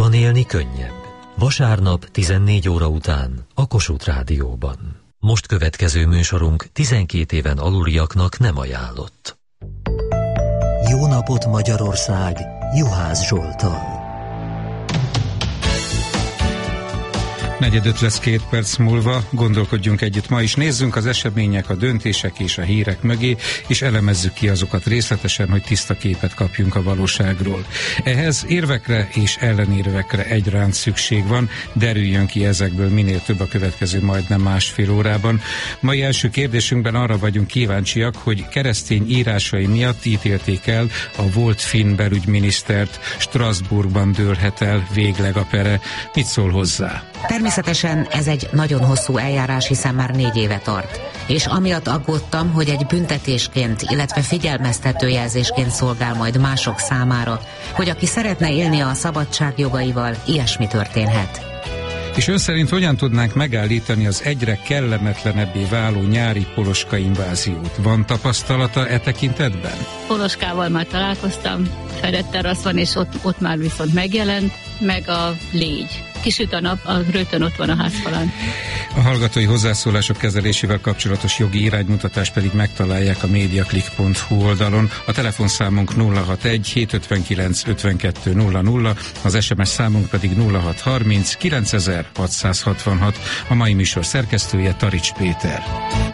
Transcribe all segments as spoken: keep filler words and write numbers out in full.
Városban élni könnyebb. Vasárnap tizennégy óra után a Kossuth Rádióban. Most következő műsorunk tizenkét éven aluliaknak nem ajánlott. Jó napot Magyarország, Juhász Zsolttal. Negyedöt lesz két perc múlva, gondolkodjunk együtt ma is, nézzünk az események, a döntések és a hírek mögé, és elemezzük ki azokat részletesen, hogy tiszta képet kapjunk a valóságról. Ehhez érvekre és ellenérvekre egyaránt szükség van, derüljön ki ezekből minél több a következő majdnem másfél órában. Mai első kérdésünkben arra vagyunk kíváncsiak, hogy keresztény írásai miatt ítélték el a volt finn belügyminisztert, Strasbourgban dőlhet el végleg a pere. Mit szól hozzá? Természetesen ez egy nagyon hosszú eljárás, hiszen már négy éve tart. És amiatt aggódtam, hogy egy büntetésként, illetve figyelmeztetőjelzésként szolgál majd mások számára, hogy aki szeretne élni a szabadság jogaival, ilyesmi történhet. És ön szerint hogyan tudnánk megállítani az egyre kellemetlenebbé váló nyári poloska inváziót? Van tapasztalata e tekintetben? Poloskával már találkoztam, fedett terasz van, és ott, ott már viszont megjelent, meg a légy. Kisüt a nap, a rögtön ott van a házfalán. A hallgatói hozzászólások kezelésével kapcsolatos jogi iránymutatást pedig megtalálják a mediaclick pont hu oldalon. A telefonszámunk nulla hatvanegy hétszázötvenkilenc ötvenkettő nulla nulla, az es em es számunk pedig nulla hatszázharminc kilencezer-hatszázhatvanhat. A mai műsor szerkesztője Tarics Péter.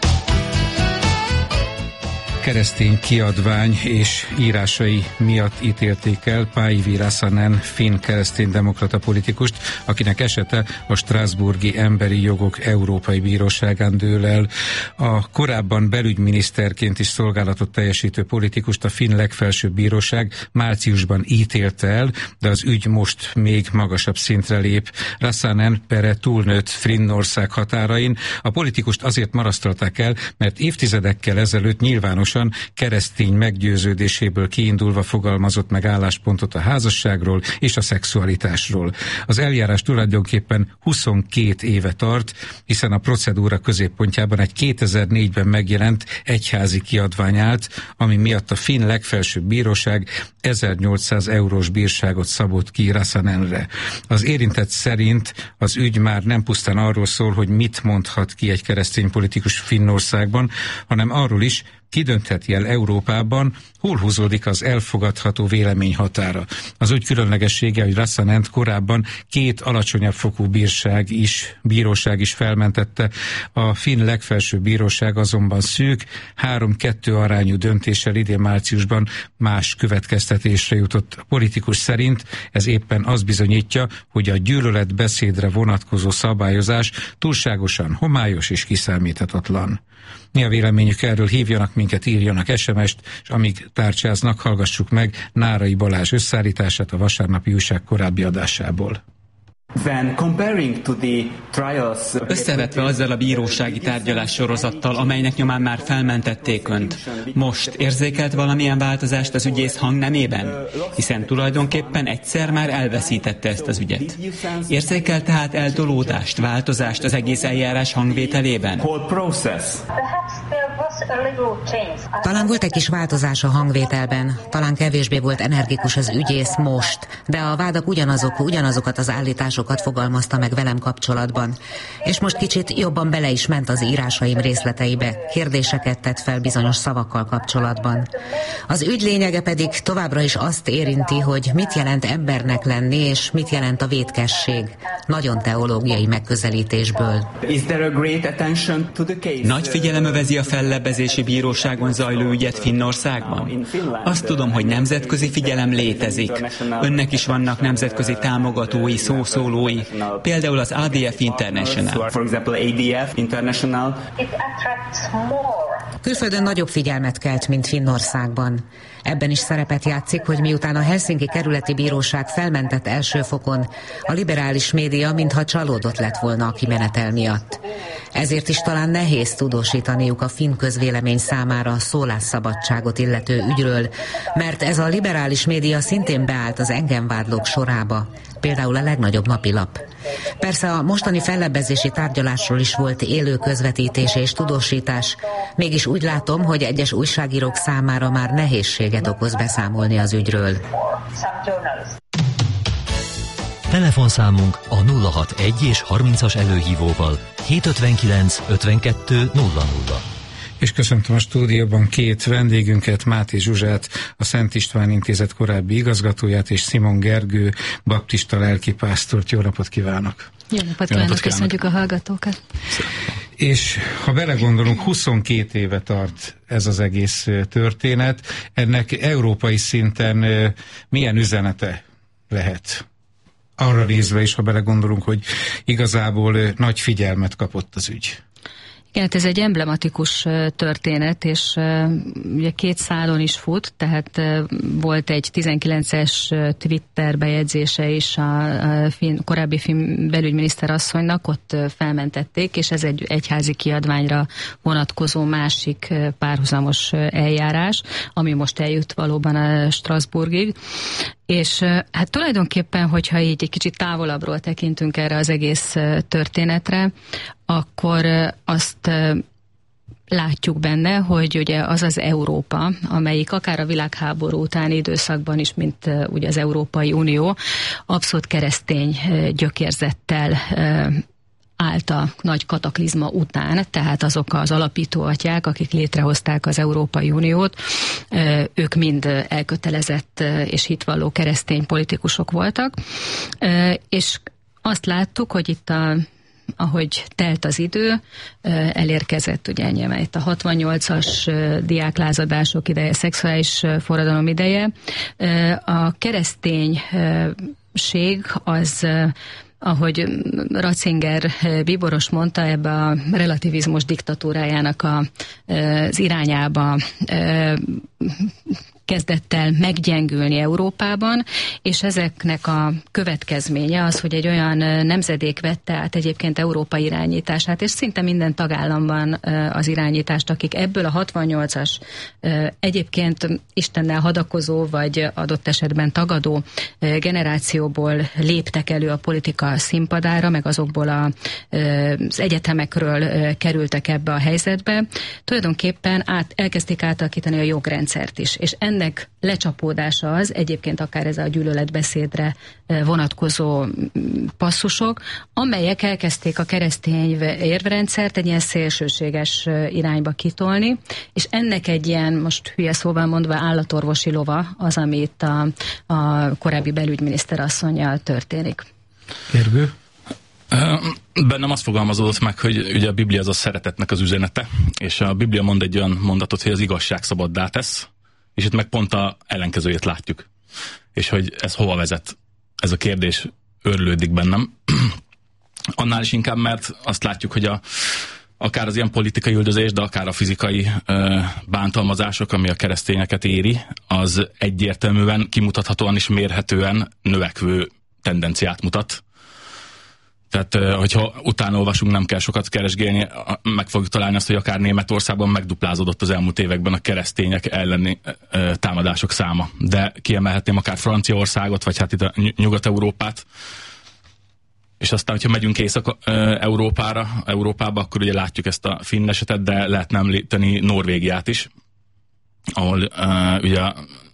Keresztény kiadvány és írásai miatt ítélték el Päivi Räsänen, finn kereszténydemokrata politikust, akinek esete a Strasbourgi Emberi Jogok Európai Bíróságán dől el. A korábban belügyminiszterként is szolgálatot teljesítő politikust a finn legfelsőbb bíróság márciusban ítélte el, de az ügy most még magasabb szintre lép. Räsänen pere túlnőtt Finnország határain. A politikust azért marasztalták el, mert évtizedekkel ezelőtt nyilvánosan keresztény meggyőződéséből kiindulva fogalmazott meg álláspontot a házasságról és a szexualitásról. Az eljárás tulajdonképpen huszonkét éve tart, hiszen a procedúra középpontjában egy kétezer-négyben megjelent egyházi kiadvány állt, ami miatt a finn legfelsőbb bíróság ezernyolcszáz eurós bírságot szabott ki Räsänenre. Az érintett szerint az ügy már nem pusztán arról szól, hogy mit mondhat ki egy keresztény politikus Finnországban, hanem arról is, ki döntheti el Európában, hol húzódik az elfogadható vélemény határa. Az ügy különlegessége, hogy Räsänent korábban két alacsonyabb fokú bírság is, bíróság is felmentette. A finn legfelsőbb bíróság azonban szűk, három-kettő arányú döntéssel idén márciusban más következtetésre jutott. A politikus szerint ez éppen azt bizonyítja, hogy a gyűlöletbeszédre vonatkozó szabályozás túlságosan homályos és kiszámíthatatlan. Mi a véleményük erről? Hívjanak minket, írjanak es em est, és amíg tárcsáznak, hallgassuk meg Nárai Balázs összeállítását a Vasárnapi Újság korábbi adásából. Összevetve azzal a bírósági tárgyalás sorozattal, amelynek nyomán már felmentették önt, most érzékelt valamilyen változást az ügyész hangnemében? Hiszen tulajdonképpen egyszer már elveszítette ezt az ügyet. Érzékel tehát eldolódást, változást az egész eljárás hangvételében? Talán volt egy kis változás a hangvételben, talán kevésbé volt energikus az ügyész most, de a vádak ugyanazok, ugyanazokat az állításokat fogalmazta meg velem kapcsolatban. És most kicsit jobban bele is ment az írásaim részleteibe, kérdéseket tett fel bizonyos szavakkal kapcsolatban. Az ügy lényege pedig továbbra is azt érinti, hogy mit jelent embernek lenni, és mit jelent a vétkesség. Nagyon teológiai megközelítésből. Nagy figyelem övezi a fellebbezési bíróságon zajló ügyet Finnországban? Azt tudom, hogy nemzetközi figyelem létezik. Önnek is vannak nemzetközi támogatói, szószólói, például az á dé ef International. Külföldön nagyobb figyelmet kelt, mint Finnországban. Ebben is szerepet játszik, hogy miután a Helsinki Kerületi Bíróság felmentett első fokon, a liberális média mintha csalódott lett volna a kimenetel miatt. Ezért is talán nehéz tudósítaniuk a finn közvélemény számára a szólásszabadságot illető ügyről, mert ez a liberális média szintén beállt az engem vádlók sorába, például a legnagyobb napilap. Persze a mostani fellebbezési tárgyalásról is volt élő közvetítés és tudósítás, mégis úgy látom, hogy egyes újságírók számára már nehézséget okoz beszámolni az ügyről. Telefonszámunk a nulla hatvanegy és harmincas előhívóval hétszázötvenkilenc ötvenkettő nulla nulla. És köszöntöm a stúdióban két vendégünket, Máté Zsuzsát, a Szent István Intézet korábbi igazgatóját, és Simon Gergő, baptista lelkipásztort. Jó napot kívánok! Jó napot kívánok, köszönjük a hallgatókat! És ha belegondolunk, huszonkét éve tart ez az egész történet. Ennek európai szinten milyen üzenete lehet? Arra nézve is, ha belegondolunk, hogy igazából nagy figyelmet kapott az ügy. Igen, ez egy emblematikus történet, és ugye két szálon is fut, tehát volt egy tizenkilences Twitter bejegyzése is a, a fin, korábbi finn belügyminiszter asszonynak, ott felmentették, és ez egy egyházi kiadványra vonatkozó másik párhuzamos eljárás, ami most eljut valóban a Strasbourgig. És hát tulajdonképpen, hogyha így egy kicsit távolabbról tekintünk erre az egész történetre, akkor azt látjuk benne, hogy ugye az az Európa, amelyik akár a világháború utáni időszakban is, mint ugye az Európai Unió, abszolút keresztény gyökérzettel állt a nagy kataklizma után, tehát azok az alapító atyák, akik létrehozták az Európai Uniót, ők mind elkötelezett és hitvalló keresztény politikusok voltak, és azt láttuk, hogy itt a ahogy telt az idő, elérkezett ugye ennyi, itt a hatvannyolcas diáklázadások ideje, szexuális forradalom ideje. A kereszténység az, ahogy Ratzinger bíboros mondta, ebbe a relativizmus diktatúrájának a, az irányába kezdett el meggyengülni Európában, és ezeknek a következménye az, hogy egy olyan nemzedék vette át egyébként Európa irányítását, és szinte minden tagállamban az irányítást, akik ebből a hatvannyolcas egyébként Istennel hadakozó, vagy adott esetben tagadó generációból léptek elő a politika színpadára, meg azokból a, az egyetemekről kerültek ebbe a helyzetbe. Tulajdonképpen át, elkezdték átalakítani a jogrendszert is, és ennek lecsapódása az, egyébként akár ez a gyűlöletbeszédre vonatkozó passzusok, amelyek elkezdték a keresztény érvrendszert egy ilyen szélsőséges irányba kitolni, és ennek egy ilyen, most hülye szóval mondva, állatorvosi lova az, ami itt a, a korábbi belügyminiszter asszonnyal történik. Gergő? Bennem azt fogalmazódott meg, hogy ugye a Biblia az a szeretetnek az üzenete, és a Biblia mond egy olyan mondatot, hogy az igazság szabaddá tesz, és itt meg pont a ellenkezőjét látjuk. És hogy ez hova vezet? Ez a kérdés őrlődik bennem. Annál is inkább, mert azt látjuk, hogy a, akár az ilyen politikai üldözés, de akár a fizikai ö, bántalmazások, ami a keresztényeket éri, az egyértelműen, kimutathatóan és mérhetően növekvő tendenciát mutat. Tehát, hogyha utána olvasunk, nem kell sokat keresgélni, meg fogjuk találni azt, hogy akár Németországban megduplázódott az elmúlt években a keresztények elleni támadások száma. De kiemelhetném akár Franciaországot, vagy hát itt a Nyugat-Európát. És aztán, hogyha megyünk Észak-Európára, Európába, akkor ugye látjuk ezt a finn esetet, de lehetne említeni Norvégiát is, ahol uh, ugye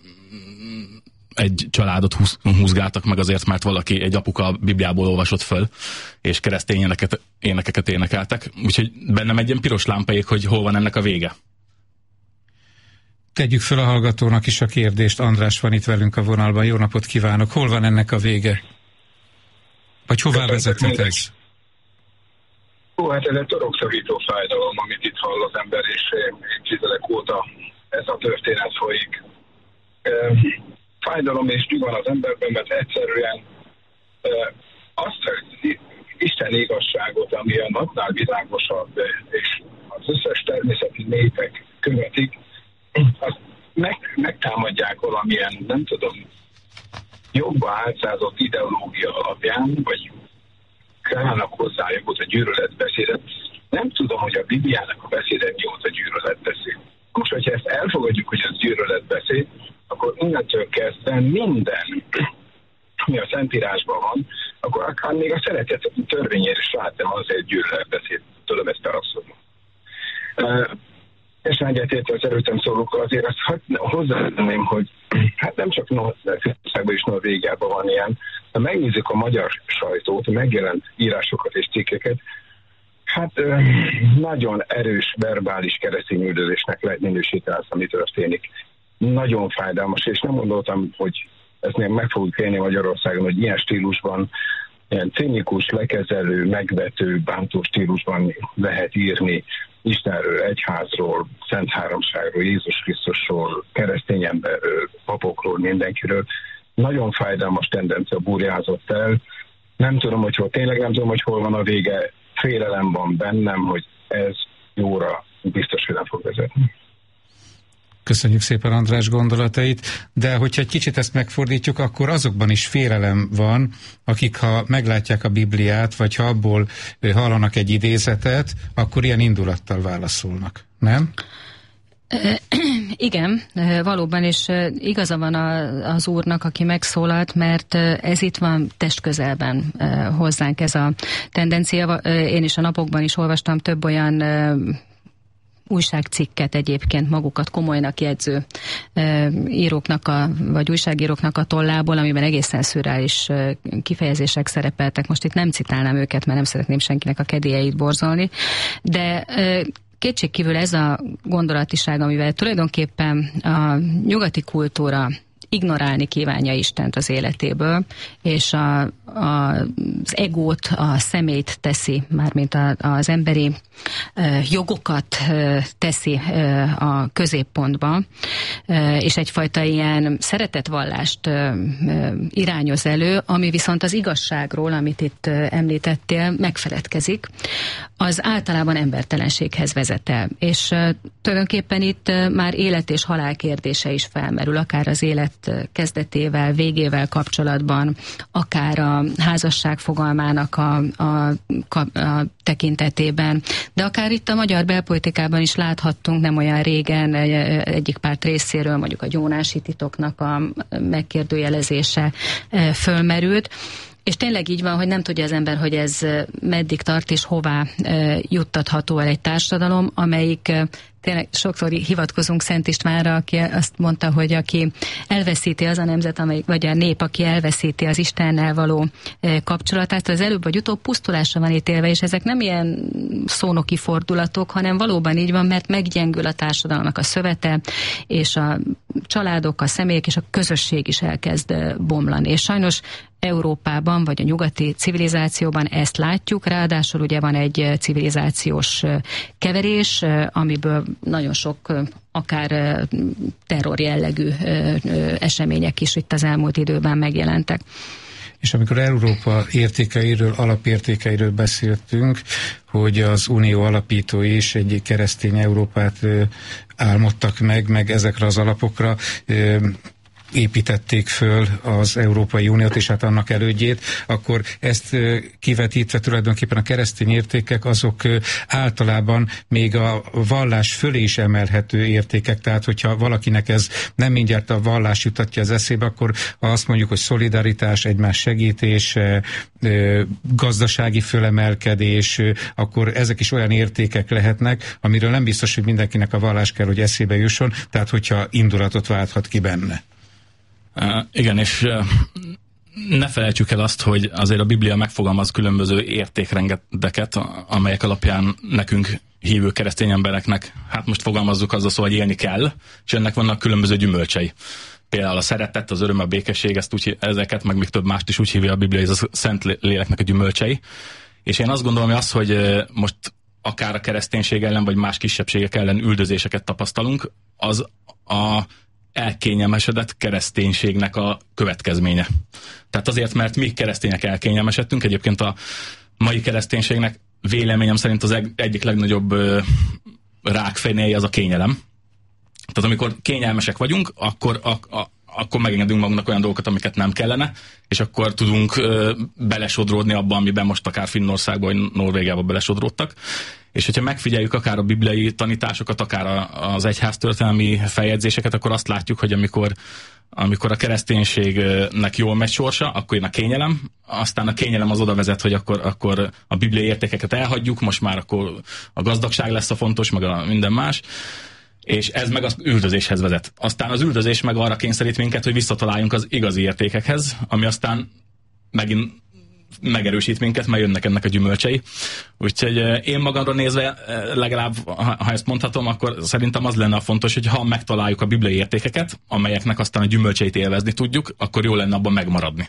egy családot húz, húzgáltak meg azért, mert valaki, egy apuka a Bibliából olvasott föl, és keresztény éneket, énekeket énekeltek. Úgyhogy bennem egy ilyen piros lámpaék, hogy hol van ennek a vége. Tegyük föl a hallgatónak is a kérdést. András van itt velünk a vonalban. Jó napot kívánok! Hol van ennek a vége? Vagy hová vezethet ez? Ó, hát ez egy torokszorító fájdalom, amit itt hall az ember, és évtizedek óta ez a történet folyik. Fájdalom és nyug van az emberben, mert egyszerűen azt Isten igazságot, ami a napnál világosabb, és az összes természeti népek követik, azt meg, megtámadják valamilyen, nem tudom, jobban álcázott ideológia alapján, vagy krának hozzájogott a gyűlöletbeszédet. Nem tudom, hogy a Bibliának a beszéde mi volt a gyűlöletbeszéd. Most, hogyha ezt elfogadjuk, hogy ez gyűlöletbeszéd, akkor innentől kezdve minden, ami a Szentírásban van, akkor akár még a szeretet törvényére is láttam, az egy gyűlöletbeszéd. Tudom ezt elabszolni. teljesen egyetértve az előttem szólókkal, azért azt hozzátenném, hogy hát nem csak Norvégiában és Norvégiában van ilyen, ha megnézzük a magyar sajtót, a megjelent írásokat és cikkeket, hát nagyon erős verbális keresztényüldözésnek lehet minősíteni azt, ami történik. Nagyon fájdalmas, és nem gondoltam, hogy ezt még meg fogjuk élni Magyarországon, hogy ilyen stílusban, ilyen cinikus, lekezelő, megvető, bántó stílusban lehet írni Istenről, egyházról, Szent Háromságról, Jézus Krisztusról, keresztény emberről, papokról, mindenkiről. Nagyon fájdalmas tendencia burjázott el. Nem tudom, hogy hol, tényleg nem tudom, hogy hol van a vége. Félelem van bennem, hogy ez jóra biztos, hogy nem fog vezetni. Köszönjük szépen András gondolatait, de hogyha egy kicsit ezt megfordítjuk, akkor azokban is félelem van, akik ha meglátják a Bibliát, vagy ha abból hallanak egy idézetet, akkor ilyen indulattal válaszolnak, nem? Igen, valóban, és igaza van az úrnak, aki megszólalt, mert ez itt van testközelben hozzánk ez a tendencia. Én is a napokban is olvastam több olyan újságcikket egyébként magukat komolynak jegyző e, íróknak a, vagy újságíróknak a tollából, amiben egészen szürreális e, kifejezések szerepeltek. Most itt nem citálnám őket, mert nem szeretném senkinek a kedélyeit borzolni, de e, kétségkívül ez a gondolatiság, amivel tulajdonképpen a nyugati kultúra ignorálni kívánja Istent az életéből, és a, a, az egót, a szemét teszi, mármint a, az emberi e, jogokat e, teszi e, a középpontba, e, és egyfajta ilyen szeretetvallást e, irányoz elő, ami viszont az igazságról, amit itt e, említettél, megfeledkezik, az általában embertelenséghez vezet el. És e, tulajdonképpen itt e, már élet és halál kérdése is felmerül, akár az élet kezdetével, végével kapcsolatban, akár a házasság fogalmának a, a, a tekintetében, de akár itt a magyar belpolitikában is láthattunk nem olyan régen egyik párt részéről mondjuk a gyónási titoknak a megkérdőjelezése fölmerült, és tényleg így van, hogy nem tudja az ember, hogy ez meddig tart és hová juttatható el egy társadalom, amelyik tényleg sokszor hivatkozunk Szent Istvánra, aki azt mondta, hogy aki elveszíti az a nemzet, amelyik, vagy a nép, aki elveszíti az Istennel való kapcsolatát, az előbb vagy utóbb pusztulásra van ítélve, és ezek nem ilyen szónoki fordulatok, hanem valóban így van, mert meggyengül a társadalomnak a szövete, és a családok, a személyek és a közösség is elkezd bomlani. És sajnos Európában, vagy a nyugati civilizációban ezt látjuk, ráadásul ugye van egy civilizációs keverés, amiből nagyon sok akár terror jellegű események is itt az elmúlt időben megjelentek. És amikor Európa értékeiről, alapértékeiről beszéltünk, hogy az Unió alapítói is egy keresztény Európát álmodtak meg, meg ezekre az alapokra építették föl az Európai Uniót és hát annak elődjét, akkor ezt kivetítve tulajdonképpen a keresztény értékek azok általában még a vallás fölé is emelhető értékek, tehát hogyha valakinek ez nem mindjárt a vallás jutatja az eszébe, akkor ha azt mondjuk, hogy szolidaritás, egymás segítés, gazdasági fölemelkedés, akkor ezek is olyan értékek lehetnek, amiről nem biztos, hogy mindenkinek a vallás kell, hogy eszébe jusson, tehát hogyha indulatot válthat ki benne. Uh, igen, és uh, ne felejtsük el azt, hogy azért a Biblia megfogalmaz különböző értékrendeket, amelyek alapján nekünk hívő keresztény embereknek, hát most fogalmazzuk azzal szó, hogy élni kell, és ennek vannak különböző gyümölcsei. Például a szeretet, az öröm, a békesség, ezt úgy, ezeket, meg még több mást is úgy hívja a Biblia, ez a Szent Léleknek a gyümölcsei. És én azt gondolom, hogy az, hogy most akár a kereszténység ellen, vagy más kisebbségek ellen üldözéseket tapasztalunk, az a elkényelmesedett kereszténységnek a következménye. Tehát azért, mert mi keresztények elkényelmesedtünk, egyébként a mai kereszténységnek véleményem szerint az egyik legnagyobb ö, rákfejnéje az a kényelem. Tehát amikor kényelmesek vagyunk, akkor, a, a, akkor megengedünk magunknak olyan dolgokat, amiket nem kellene, és akkor tudunk ö, belesodródni abban, amiben most akár Finnországban vagy Norvégiában belesodródtak. És hogyha megfigyeljük akár a bibliai tanításokat, akár a, az egyháztörténelmi feljegyzéseket, akkor azt látjuk, hogy amikor, amikor a kereszténységnek jól megy sorsa, akkor jön a kényelem, aztán a kényelem az oda vezet, hogy akkor, akkor a bibliai értékeket elhagyjuk, most már akkor a gazdagság lesz a fontos, meg a minden más. És ez meg az üldözéshez vezet. Aztán az üldözés meg arra kényszerít minket, hogy visszataláljunk az igazi értékekhez, ami aztán megint megerősít minket, mert jönnek ennek a gyümölcsei. Úgyhogy én magamra nézve, legalább, ha ezt mondhatom, akkor szerintem az lenne a fontos, hogy ha megtaláljuk a bibliai értékeket, amelyeknek aztán a gyümölcseit élvezni tudjuk, akkor jó lenne abban megmaradni.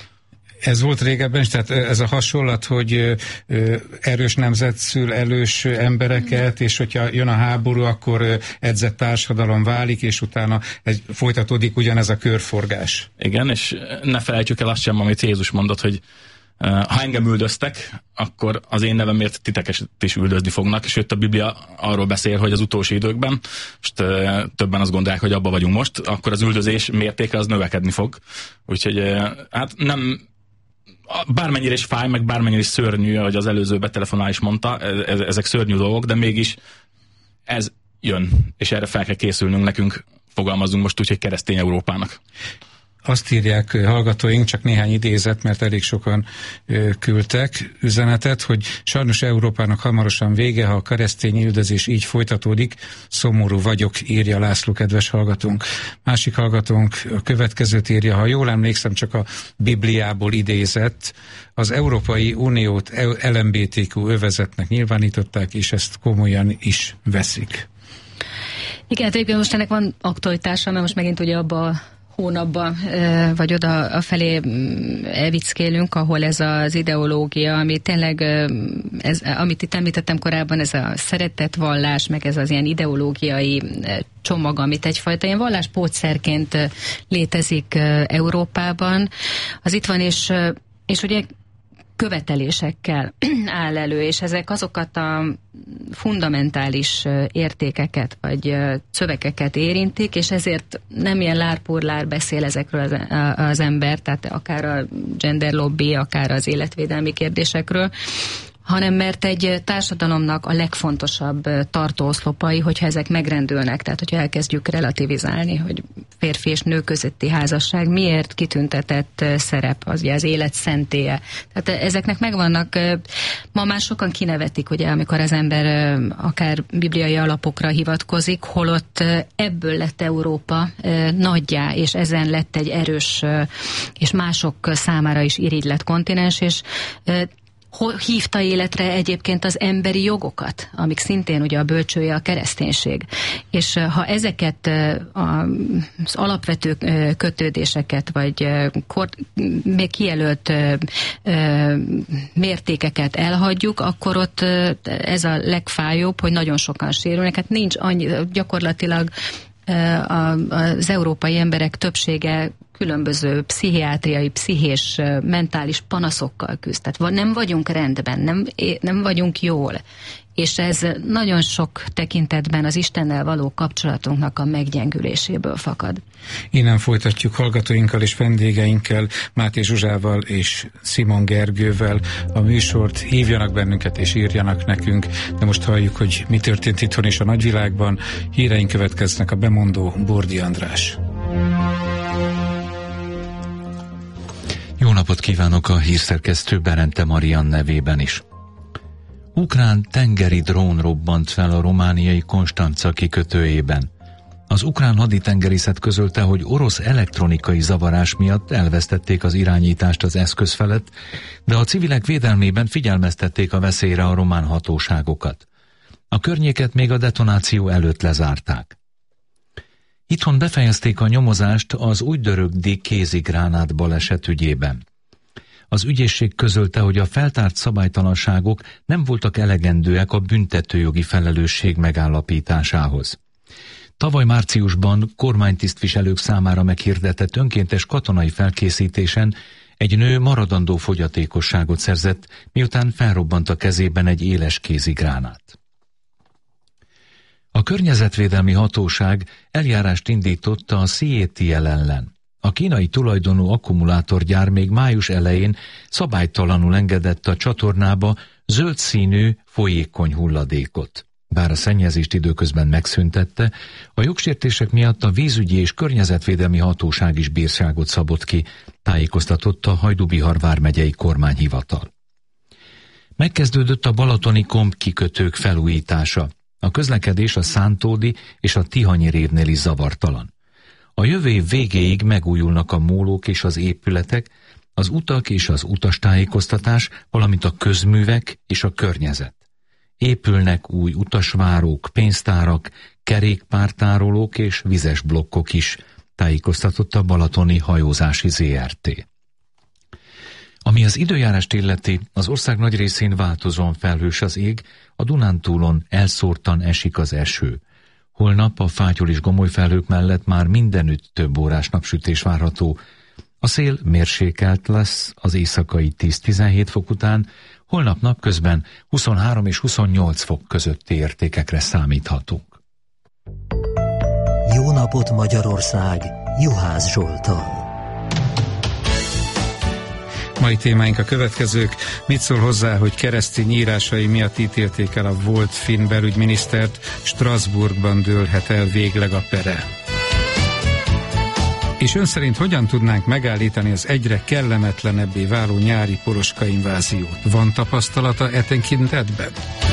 Ez volt régebben is, tehát ez a hasonlat, hogy erős nemzet szül erős embereket, és hogyha jön a háború, akkor edzett társadalom válik, és utána egy, folytatódik ugyanez a körforgás. Igen, és ne felejtsük el azt sem, amit Jézus mondott, hogy ha engem üldöztek, akkor az én nevemért titeket is üldözni fognak, sőt a Biblia arról beszél, hogy az utolsó időkben, most többen azt gondolják, hogy abba vagyunk most, akkor az üldözés mértéke az növekedni fog. Úgyhogy hát nem, bármennyire is fáj, meg bármennyire is szörnyű, ahogy az előző betelefonál is mondta, ezek szörnyű dolgok, de mégis ez jön, és erre fel kell készülnünk nekünk, fogalmazunk most úgy, hogy keresztény Európának. Azt írják hallgatóink, csak néhány idézet, mert elég sokan ö, küldtek üzenetet, hogy sajnos Európának hamarosan vége, ha a keresztény üldözés így folytatódik, szomorú vagyok, írja László, kedves hallgatónk. Másik hallgatónk a következőt írja, ha jól emlékszem, csak a Bibliából idézett, az Európai Uniót el em bé té kú övezetnek nyilvánították, és ezt komolyan is veszik. Igen, egyébként most ennek van aktualitása, mert most megint ugye abba hónapban vagy oda a felé elvickélünk, ahol ez az ideológia, ami tényleg, ez, amit itt említettem korábban, ez a szeretetvallás, meg ez az ilyen ideológiai csomag, amit egyfajta ilyen valláspótszerként létezik Európában, az itt van, és, és ugye követelésekkel áll elő, és ezek azokat a fundamentális értékeket, vagy szövegeket érintik, és ezért nem ilyen lárpurlár beszél ezekről az, az ember, tehát akár a gender lobby, akár az életvédelmi kérdésekről, hanem mert egy társadalomnak a legfontosabb tartóoszlopai, hogyha ezek megrendülnek, tehát hogyha elkezdjük relativizálni, hogy férfi és nő közötti házasság miért kitüntetett szerep, az ugye az élet szentélye. Tehát ezeknek megvannak, ma már sokan kinevetik, ugye, amikor az ember akár bibliai alapokra hivatkozik, holott ebből lett Európa nagyjá, és ezen lett egy erős és mások számára is irigylett kontinens, és hívta életre egyébként az emberi jogokat, amik szintén ugye a bölcsője a kereszténység. És ha ezeket az alapvető kötődéseket, vagy még kijelölt mértékeket elhagyjuk, akkor ott ez a legfájóbb, hogy nagyon sokan sérülnek. Hát nincs annyi, gyakorlatilag az európai emberek többsége különböző pszichiátriai, pszichés, mentális panaszokkal küzd. Tehát nem vagyunk rendben, nem, nem vagyunk jól. És ez nagyon sok tekintetben az Istennel való kapcsolatunknak a meggyengüléséből fakad. Innen folytatjuk hallgatóinkkal és vendégeinkkel, Máté Zsuzsával és Simon Gergővel a műsort. Hívjanak bennünket és írjanak nekünk, de most halljuk, hogy mi történt itthon és a nagyvilágban. Híreink következnek, a bemondó Bordi András. Jó napot kívánok a hírszerkesztő Berente Marian nevében is. Ukrán tengeri drón robbant fel a romániai Konstanca kikötőjében. Az ukrán haditengerészet közölte, hogy orosz elektronikai zavarás miatt elvesztették az irányítást az eszköz felett, de a civilek védelmében figyelmeztették a veszélyre a román hatóságokat. A környéket még a detonáció előtt lezárták. Itthon befejezték a nyomozást az újddörögdi kézigránát baleset ügyében. Az ügyészség közölte, hogy a feltárt szabálytalanságok nem voltak elegendőek a büntetőjogi felelősség megállapításához. Tavaly márciusban kormánytisztviselők számára meghirdetett önkéntes katonai felkészítésen egy nő maradandó fogyatékosságot szerzett, miután felrobbant a kezében egy éles kézigránát. A környezetvédelmi hatóság eljárást indított a cé é té el ellen. A kínai tulajdonú akkumulátorgyár még május elején szabálytalanul engedett a csatornába zöld színű, folyékony hulladékot. Bár a szennyezést időközben megszüntette, a jogsértések miatt a vízügyi és környezetvédelmi hatóság is bírságot szabott ki, tájékoztatott a Hajdú-Bihar vármegyei kormányhivatal. Megkezdődött a balatoni komp kikötők felújítása. A közlekedés a Szántódi és a Tihanyi révnél is zavartalan. A jövő év végéig megújulnak a mólók és az épületek, az utak és az utastájékoztatás, valamint a közművek és a környezet. Épülnek új utasvárók, pénztárak, kerékpártárolók és vizes blokkok is, tájékoztatott a Balatoni Hajózási zé er té. Ami az időjárást illeti, az ország nagy részén változóan felhős az ég, a Dunántúlon elszórtan esik az eső. Holnap a fátyol és gomoly felhők mellett már mindenütt több órás napsütés várható. A szél mérsékelt lesz az éjszakai tíz-tizenhét fok után, holnap napközben huszonhárom és huszonnyolc fok közötti értékekre számíthatunk. Jó napot Magyarország! Juhász Zsoltal. Mai témáink a következők. Mit szól hozzá, hogy keresztény írásai miatt ítélték el a volt finn belügyminisztert, Strasbourgban dőlhet el végleg a pere. És ön szerint hogyan tudnánk megállítani az egyre kellemetlenebbé váló nyári poroska inváziót? Van tapasztalata e tekintetben?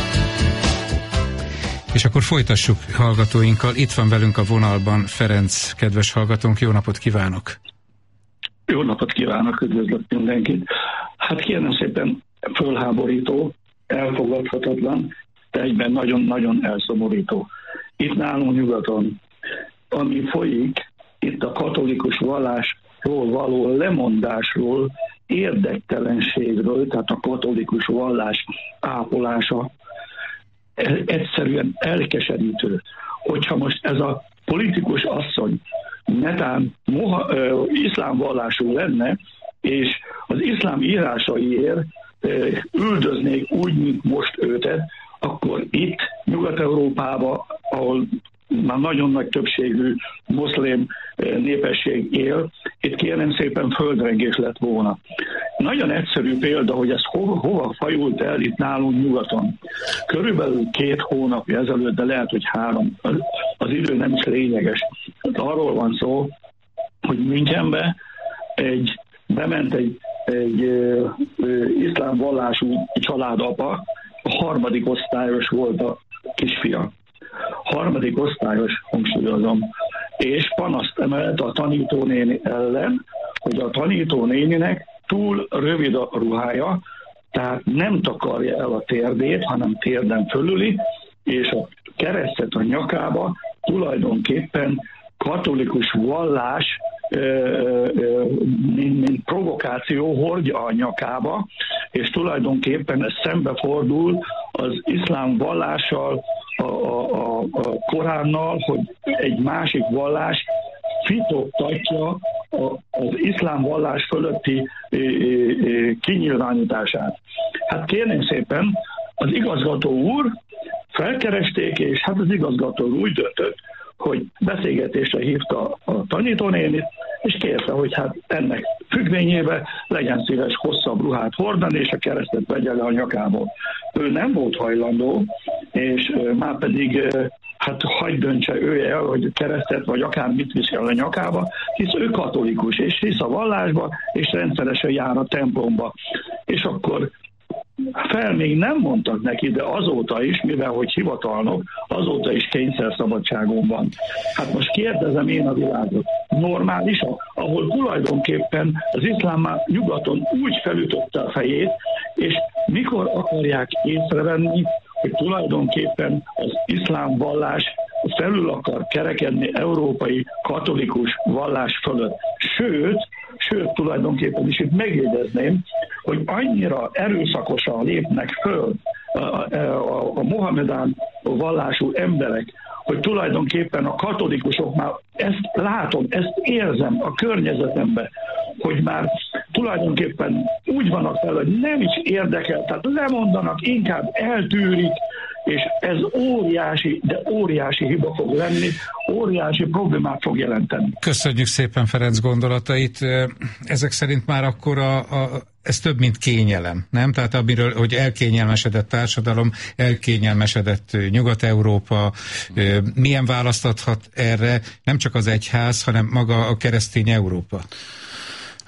És akkor folytassuk hallgatóinkkal. Itt van velünk a vonalban Ferenc, kedves hallgatónk. Jó napot kívánok! Jó napot kívánok, üdvözlök mindenkit. Hát kérem szépen, fölháborító, elfogadhatatlan, de egyben nagyon-nagyon elszomorító. Itt nálunk nyugaton, ami folyik, itt a katolikus vallásról való lemondásról, érdektelenségről, tehát a katolikus vallás ápolása egyszerűen elkeserítő. Hogyha most ez a politikus asszony netán moha, ö, iszlám vallású lenne, és az iszlám írásaiért ö, üldöznék úgy, mint most őtet, akkor itt Nyugat-Európában, ahol már nagyon nagy többségű muszlim népesség él, itt kérem szépen földrengés lett volna. Nagyon egyszerű példa, hogy ez hova, hova fajult el itt nálunk nyugaton. Körülbelül két hónapja ezelőtt, de lehet, hogy három. Az idő nem is lényeges. Arról van szó, hogy Münchenbe egy, bement egy, egy ö, ö, iszlám vallású családapa, a harmadik osztályos volt a kisfia. Harmadik osztályos, hangsúlyozom, és panaszt emelt a tanítónéni ellen, hogy a tanítónéninek túl rövid a ruhája, tehát nem takarja el a térdét, hanem térden fölüli, és a keresztet a nyakába tulajdonképpen katolikus vallás, mint, mint provokáció hordja a nyakába, és tulajdonképpen ez szembefordul az iszlám vallással, a, a, a Koránnal, hogy egy másik vallás fitoktatja az iszlám vallás fölötti kinyilvánítását. Hát kérném szépen, az igazgató úr felkeresték, és hát az igazgató úr úgy döntött, hogy beszélgetésre hívta a tanítónénit, és kérte, hogy hát ennek függvényében legyen szíves hosszabb ruhát hordani, és a keresztet vegye le a nyakából. Ő nem volt hajlandó, és már pedig hát hagyd döntse ő el, hogy keresztet vagy akár mit visel a nyakába, hisz ő katolikus, és hisz a vallásba, és rendszeresen jár a templomba. És akkor fel még nem mondtak neki, de azóta is, mivel hogy hivatalnok, azóta is kényszerszabadságon van. Hát most kérdezem én a világot, normális, ahol tulajdonképpen az iszlám már nyugaton úgy felütötte a fejét, és mikor akarják észrevenni, hogy tulajdonképpen az iszlám vallás felül akar kerekedni európai katolikus vallás fölött. Sőt, sőt tulajdonképpen is itt megjegyezném, hogy annyira erőszakosan lépnek föl a, a, a, a mohamedán vallású emberek, hogy tulajdonképpen a katolikusok már ezt látom, ezt érzem a környezetemben, hogy már tulajdonképpen úgy vannak fel, hogy nem is érdekel, tehát lemondanak, inkább eltűrik, és ez óriási, de óriási hiba fog lenni, óriási problémát fog jelenteni. Köszönjük szépen Ferenc gondolatait. Ezek szerint már akkor a, a, ez több, mint kényelem, nem? Tehát amiről, hogy elkényelmesedett társadalom, elkényelmesedett Nyugat-Európa, milyen választathat erre nem csak az egyház, hanem maga a keresztény Európa?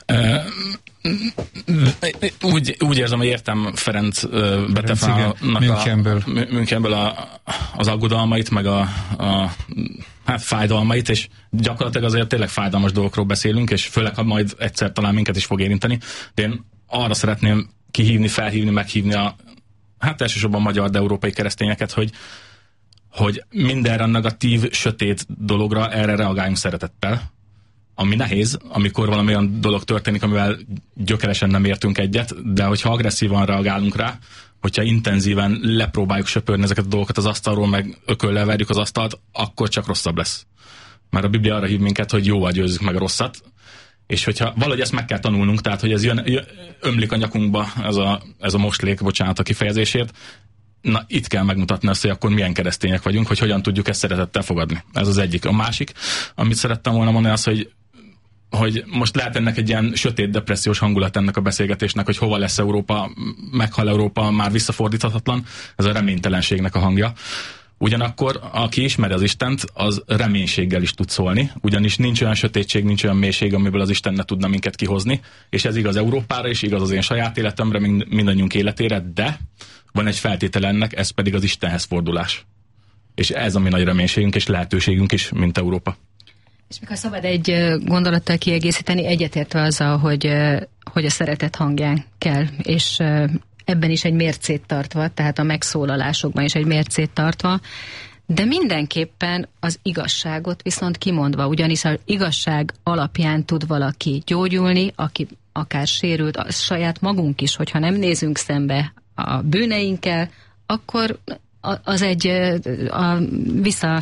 Úgy, úgy érzem, hogy értem Ferenc Betefának Münchenből. a, Münchenből a, az aggodalmait, meg a, a hát fájdalmait, és gyakorlatilag azért tényleg fájdalmas dolgokról beszélünk, és főleg, ha majd egyszer talán minket is fog érinteni, de én arra szeretném kihívni, felhívni, meghívni a hát elsősorban magyar, de európai keresztényeket, hogy, hogy mindenre a negatív, sötét dologra erre reagáljunk szeretettel, ami nehéz, amikor valami olyan dolog történik, amivel gyökeresen nem értünk egyet, de hogyha agresszívan reagálunk rá, hogyha intenzíven lepróbáljuk söpörni ezeket a dolgokat az asztalról, meg ököllel verjük az asztalt, akkor csak rosszabb lesz. Mert a Biblia arra hív minket, hogy jóval győzzük meg a rosszat, és hogyha valahogy ezt meg kell tanulnunk, tehát hogy ez jön, jön, ömlik a nyakunkba ez a, ez a mostlék, bocsánat a kifejezésért, na itt kell megmutatni azt, hogy akkor milyen keresztények vagyunk, hogy hogyan tudjuk ezt szeretettel fogadni. Ez az egyik. A másik, amit szerettem volna mondani, az, hogy hogy most lehet ennek egy ilyen sötét, depressziós hangulat ennek a beszélgetésnek, hogy hova lesz Európa, meghal Európa, már visszafordíthatatlan, ez a reménytelenségnek a hangja. Ugyanakkor, aki ismeri az Istent, az reménységgel is tud szólni, ugyanis nincs olyan sötétség, nincs olyan mélység, amiből az Isten ne tudna minket kihozni, és ez igaz Európára is, igaz az én saját életemre, mindannyiunk életére, de van egy feltétele ennek, ez pedig az Istenhez fordulás. És ez a mi nagy reménységünk és lehetőségünk is, mint Európa. És mikor szabad egy gondolattal kiegészíteni, egyetértve azzal, hogy, hogy a szeretet hangján kell, és ebben is egy mércét tartva, tehát a megszólalásokban is egy mércét tartva, de mindenképpen az igazságot viszont kimondva, ugyanis az igazság alapján tud valaki gyógyulni, aki akár sérült, az saját magunk is, hogyha nem nézünk szembe a bűneinkkel, akkor az egy a vissza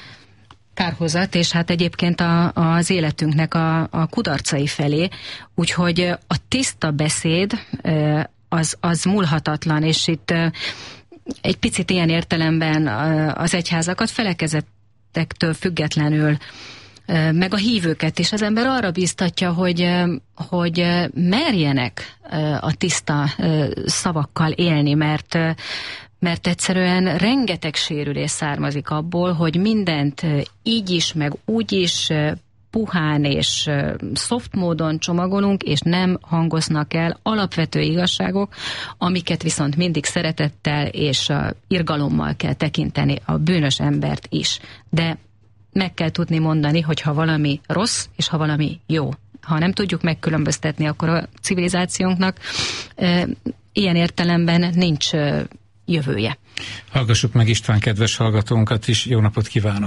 kárhozat, és hát egyébként a, az életünknek a, a kudarcai felé, úgyhogy a tiszta beszéd az, az múlhatatlan, és itt egy picit ilyen értelemben az egyházakat felekezettektől függetlenül, meg a hívőket is az ember arra bíztatja, hogy, hogy merjenek a tiszta szavakkal élni, mert mert egyszerűen rengeteg sérülés származik abból, hogy mindent így is, meg úgy is, puhán és soft módon csomagolunk, és nem hangoznak el alapvető igazságok, amiket viszont mindig szeretettel és irgalommal kell tekinteni a bűnös embert is. De meg kell tudni mondani, hogy ha valami rossz, és ha valami jó. Ha nem tudjuk megkülönböztetni, akkor a civilizációnknak ilyen értelemben nincs jövője. Hallgassuk meg István kedves hallgatónkat is. Jó napot kívánok!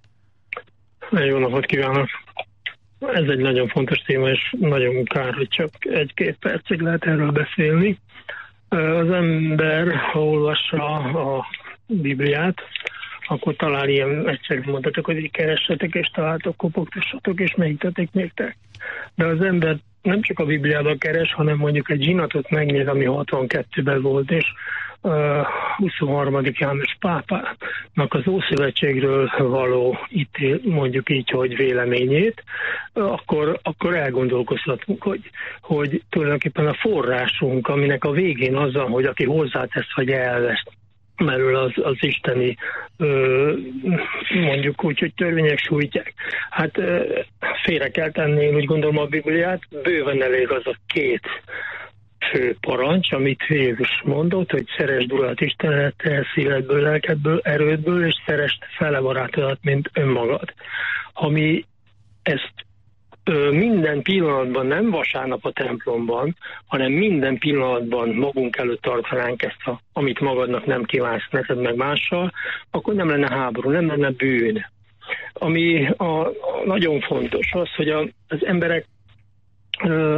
Jó napot kívánok! Ez egy nagyon fontos téma, és nagyon kár, hogy csak egy-két percig lehet erről beszélni. Az ember, ha olvassa a Bibliát, akkor talán ilyen egyszerű mondatok, hogy keressetek és találtok, kopogtassatok és megítetek mégtek. De az ember nem csak a Bibliában keres, hanem mondjuk egy zsinatot megnéz, ami hatvankettőben volt, és Uh, huszonharmadik János pápának az Ószövetségről való ítél, mondjuk így, hogy véleményét, uh, akkor, akkor elgondolkozhatunk, hogy, hogy tulajdonképpen a forrásunk, aminek a végén az van, hogy aki hozzátesz, vagy elvesz, merül az, az isteni uh, mondjuk úgy, hogy törvények sújtják. Hát uh, félre kell tenni, én úgy gondolom a Bibliát, bőven elég az a két fő parancs, amit Jézus mondott, hogy szeresd Urat Istenedet szívedből, lelkedből, erődből, és szeresd fele barátodat, mint önmagad. Ha mi ezt ö, minden pillanatban, nem vasárnap a templomban, hanem minden pillanatban magunk előtt tartanánk ezt, a, amit magadnak nem kívánsz, neked meg mással, akkor nem lenne háború, nem lenne bűn. Ami a, a nagyon fontos az, hogy a, az emberek ö,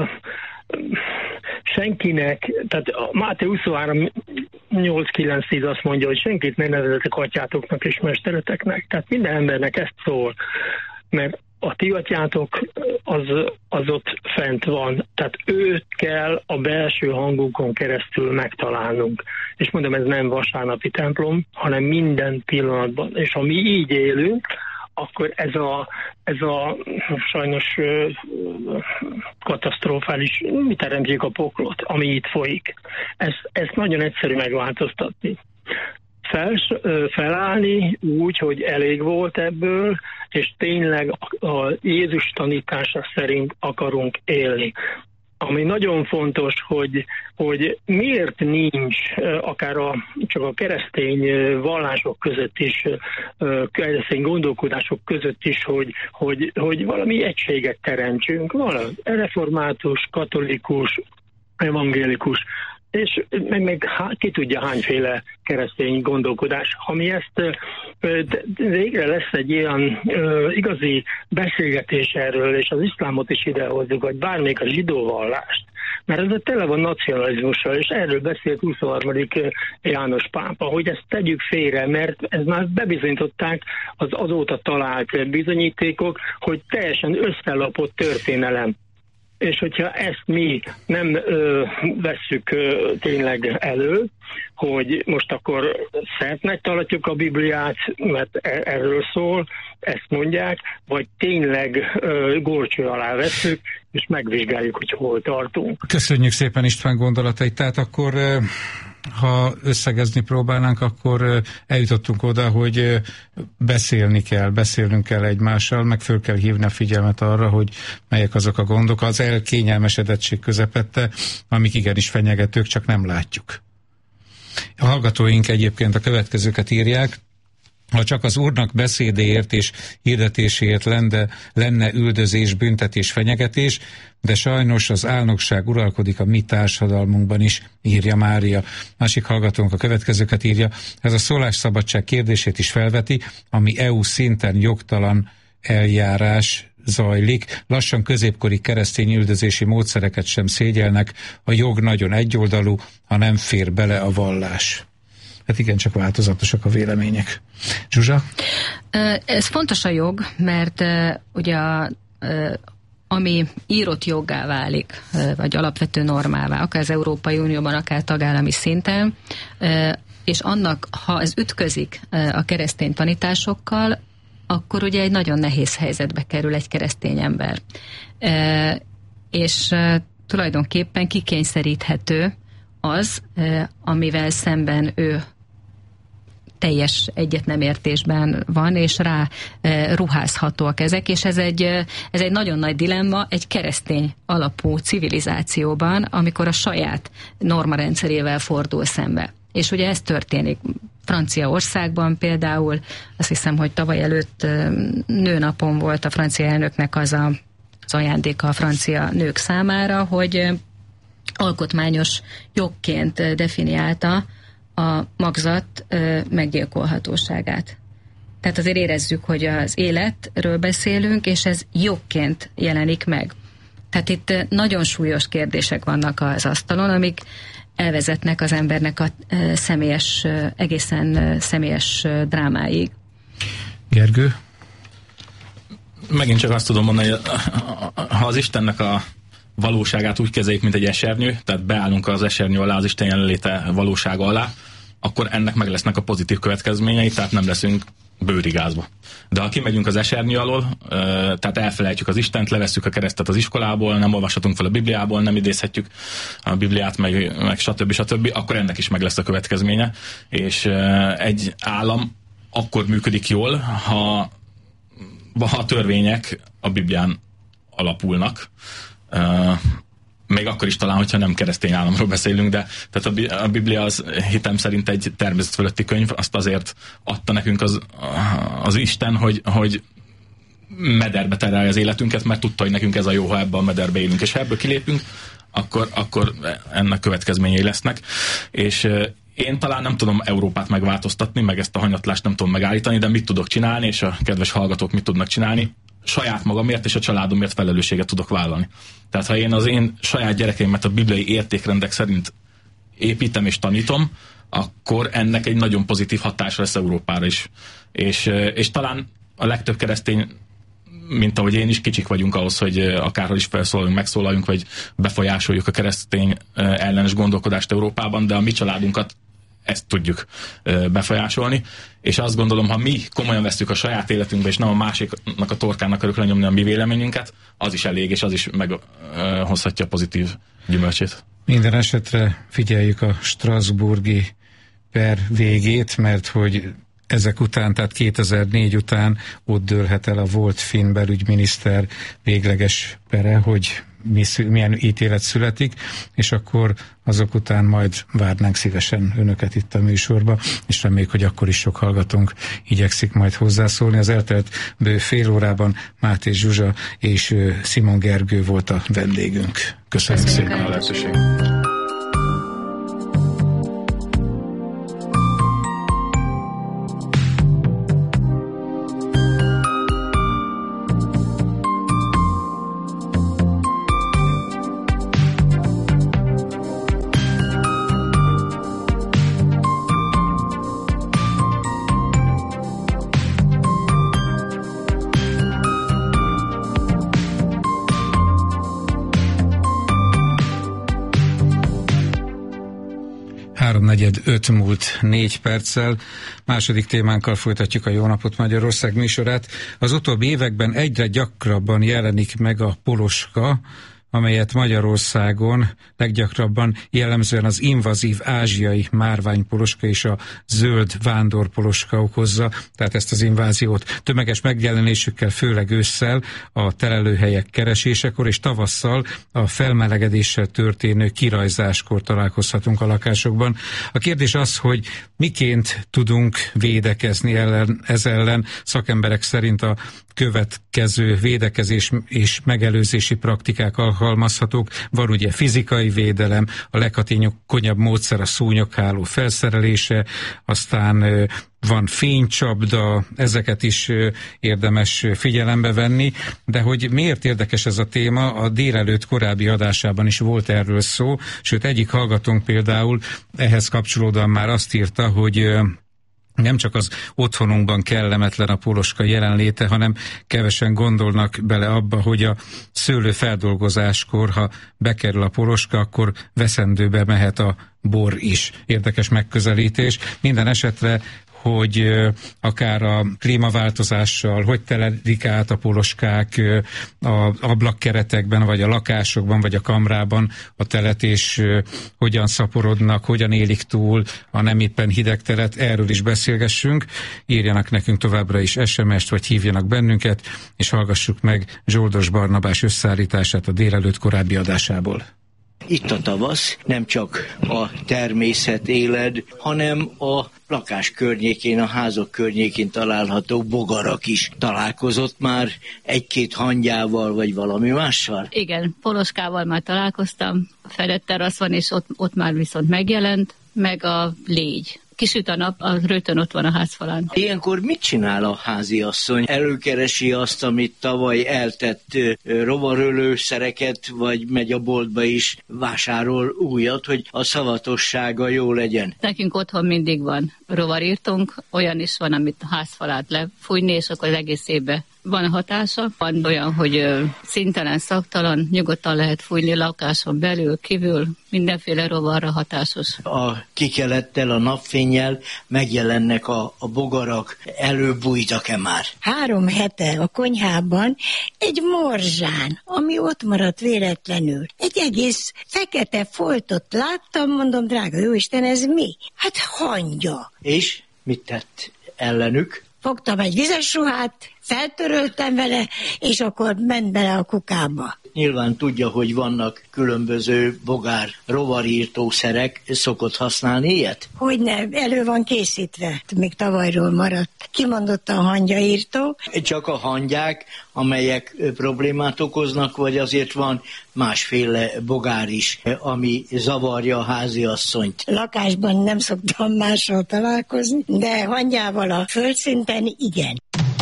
senkinek, tehát a Máté huszonhárom nyolc kilenc tíz azt mondja, hogy senkit ne nevezetek atyátoknak és mestereteknek. Tehát minden embernek ezt szól, mert a ti atyátok az, az ott fent van. Tehát őt kell a belső hangunkon keresztül megtalálnunk. És mondom, ez nem vasárnapi templom, hanem minden pillanatban. És ha mi így élünk, akkor ez a, ez a sajnos katasztrofális, mi teremtjük a poklot, ami itt folyik. Ez, ezt nagyon egyszerű megváltoztatni. fel, felállni úgy, hogy elég volt ebből, és tényleg a Jézus tanítása szerint akarunk élni. Ami nagyon fontos, hogy, hogy miért nincs akár a, csak a keresztény vallások között is, keresztény gondolkodások között is, hogy, hogy, hogy valami egységet teremtsünk. Valami református, katolikus, evangélikus, és meg, meg ki tudja hányféle keresztény gondolkodás. Ha mi ezt végre lesz egy ilyen igazi beszélgetés erről, és az iszlámot is idehozzuk, vagy bármelyik a zsidó vallást, mert ez a tele van nacionalizmussal, és erről beszélt huszonharmadik János pápa, hogy ezt tegyük félre, mert ez már bebizonyították az azóta talált bizonyítékok, hogy teljesen összelapott történelem. És hogyha ezt mi nem ö, vesszük ö, tényleg elő, hogy most akkor szertnek tartjuk a Bibliát, mert erről szól, ezt mondják, vagy tényleg ö, górcső alá vesszük, és megvizsgáljuk, hogy hol tartunk. Köszönjük szépen István gondolatait. Tehát akkor, ha összegezni próbálnánk, akkor eljutottunk oda, hogy beszélni kell, beszélnünk kell egymással, meg föl kell hívni a figyelmet arra, hogy melyek azok a gondok, az elkényelmesedettség közepette, amik igenis fenyegetők, csak nem látjuk. A hallgatóink egyébként a következőket írják: ha csak az Úrnak beszédéért és hirdetéséért lenne, lenne üldözés, büntetés, fenyegetés, de sajnos az álnokság uralkodik a mi társadalmunkban is, írja Mária. Másik hallgatónk a következőket írja: ez a szólásszabadság kérdését is felveti, ami é u szinten jogtalan eljárás zajlik. Lassan középkori keresztény üldözési módszereket sem szégyelnek, a jog nagyon egyoldalú, ha nem fér bele a vallás. Hát igen, csak változatosak a vélemények. Zsuzsa? Ez fontos a jog, mert ugye a, ami írott joggá válik, vagy alapvető normává, akár az Európai Unióban, akár tagállami szinten, és annak, ha ez ütközik a keresztény tanításokkal, akkor ugye egy nagyon nehéz helyzetbe kerül egy keresztény ember. És tulajdonképpen kikényszeríthető az, amivel szemben ő teljes egyetnemértésben van, és rá e, ruházhatóak ezek, és ez egy, ez egy nagyon nagy dilemma egy keresztény alapú civilizációban, amikor a saját normarendszerével fordul szembe. És ugye ez történik Franciaországban például, azt hiszem, hogy tavaly előtt nőnapon volt a francia elnöknek az a, az ajándéka a francia nők számára, hogy alkotmányos jogként definiálta a magzat meggyilkolhatóságát. Tehát azért érezzük, hogy az életről beszélünk, és ez jogként jelenik meg. Tehát itt nagyon súlyos kérdések vannak az asztalon, amik elvezetnek az embernek a személyes, egészen személyes drámáig. Gergő? Megint csak azt tudom mondani, hogy ha az Istennek a valóságát úgy kezeljük, mint egy esernyő, tehát beállunk az esernyő alá, az Isten jelenléte valósága alá, akkor ennek meg lesznek a pozitív következményei, tehát nem leszünk bőrigázva. De ha kimegyünk az esernyő alól, tehát elfelejtjük az Istent, levesszük a keresztet az iskolából, nem olvashatunk fel a Bibliából, nem idézhetjük a Bibliát, meg, meg stb. stb., akkor ennek is meg lesz a következménye. És egy állam akkor működik jól, ha, ha a törvények a Biblián alapulnak. Még akkor is talán, hogyha nem keresztény államról beszélünk, de tehát a Biblia az hitem szerint egy természet fölötti könyv, azt azért adta nekünk az, az Isten, hogy, hogy mederbe terelje az életünket, mert tudta, hogy nekünk ez a jó, ha ebben a mederbe élünk, és ha ebből kilépünk, akkor, akkor ennek következményei lesznek, és én talán nem tudom Európát megváltoztatni, meg ezt a hanyatlást nem tudom megállítani, de mit tudok csinálni, és a kedves hallgatók mit tudnak csinálni? Saját magamért és a családomért felelősséget tudok vállalni. Tehát ha én az én saját gyerekeimet a bibliai értékrendek szerint építem és tanítom, akkor ennek egy nagyon pozitív hatása lesz Európára is. És, és talán a legtöbb keresztény, mint ahogy én is, kicsik vagyunk ahhoz, hogy akárhol is felszólaljunk, megszólaljunk, vagy befolyásoljuk a keresztény ellenes gondolkodást Európában, de a mi családunkat ezt tudjuk befolyásolni, és azt gondolom, ha mi komolyan vesszük a saját életünkbe, és nem a másiknak a torkának akarjuk lenyomni a mi véleményünket, az is elég, és az is meghozhatja a pozitív gyümölcsét. Minden esetre figyeljük a strasbourgi per végét, mert hogy ezek után, tehát kétezer-négy után ott dőlhet el a volt finn belügyminiszter végleges pere, hogy mi, milyen ítélet születik, és akkor azok után majd várnánk szívesen önöket itt a műsorba, és reméljük, hogy akkor is sok hallgatónk igyekszik majd hozzászólni. Az eltelt bő fél órában Máté Zsuzsa és Simon Gergő volt a vendégünk. Köszönjük, Köszönjük szépen a lehetőséget! háromnegyed öt múlt négy perccel. Második témánkkal folytatjuk a Jó napot Magyarország műsorát. Az utóbbi években egyre gyakrabban jelenik meg a poloska, amelyet Magyarországon leggyakrabban jellemzően az invazív ázsiai márványpoloska és a zöld vándorpoloska okozza, tehát ezt az inváziót tömeges megjelenésükkel, főleg ősszel a telelőhelyek keresésekor, és tavasszal a felmelegedéssel történő kirajzáskor találkozhatunk a lakásokban. A kérdés az, hogy miként tudunk védekezni ellen, ez ellen. Szakemberek szerint a következő védekezés és megelőzési praktikák alkalmazhatók. Van ugye fizikai védelem, a leghatékonyabb módszer a szúnyogháló felszerelése, aztán van fénycsapda, ezeket is érdemes figyelembe venni, de hogy miért érdekes ez a téma, a délelőtt korábbi adásában is volt erről szó, sőt egyik hallgatónk például ehhez kapcsolódóan már azt írta, hogy nem csak az otthonunkban kellemetlen a poloska jelenléte, hanem kevesen gondolnak bele abba, hogy a szőlőfeldolgozáskor, ha bekerül a poloska, akkor veszendőbe mehet a bor is. Érdekes megközelítés. Minden esetre, hogy akár a klímaváltozással, hogy teledik át a poloskák a ablakkeretekben, vagy a lakásokban, vagy a kamrában a telet, és hogyan szaporodnak, hogyan élik túl a nem éppen hideg telet, erről is beszélgessünk. Írjanak nekünk továbbra is es em est, vagy hívjanak bennünket, és hallgassuk meg Zsoldos Barnabás összeállítását a délelőtt korábbi adásából. Itt a tavasz, nem csak a természet éled, hanem a lakás környékén, a házak környékén található bogarak is. Találkozott már egy-két hangyával, vagy valami mással? Igen, poloskával már találkoztam, fedett terasz van, és ott, ott már viszont megjelent, meg a légy. Kisüt a nap, a rögtön ott van a házfalán. Ilyenkor mit csinál a háziasszony? Előkeresi azt, amit tavaly eltett rovarölőszereket, vagy megy a boltba is, vásárol újat, hogy a szavatossága jó legyen? Nekünk otthon mindig van rovarírtónk, olyan is van, amit a házfalát lefújni, és akkor az egész évben van hatása. Van olyan, hogy ö, szintelen, szaktalan, nyugodtan lehet fújni lakáson belül, kívül, mindenféle rovarra hatásos. A kikelettel, a napfénnyel megjelennek a, a bogarak, előbújtak-e már? Három hete a konyhában egy morzsán, ami ott maradt véletlenül. Egy egész fekete foltot láttam, mondom, drága jóisten, ez mi? Hát hangya. És mit tett ellenük? Fogtam egy vizes ruhát, feltöröltem vele, és akkor ment bele a kukába. Nyilván tudja, hogy vannak különböző bogár rovarírtószerek, szokott használni ilyet? Hogyne, elő van készítve, még tavalyról maradt. Kimondottan hangyaírtó. Csak a hangyák, amelyek problémát okoznak, vagy azért van másféle bogár is, ami zavarja a háziasszonyt? Lakásban nem szoktam mással találkozni, de hangyával a földszinten igen.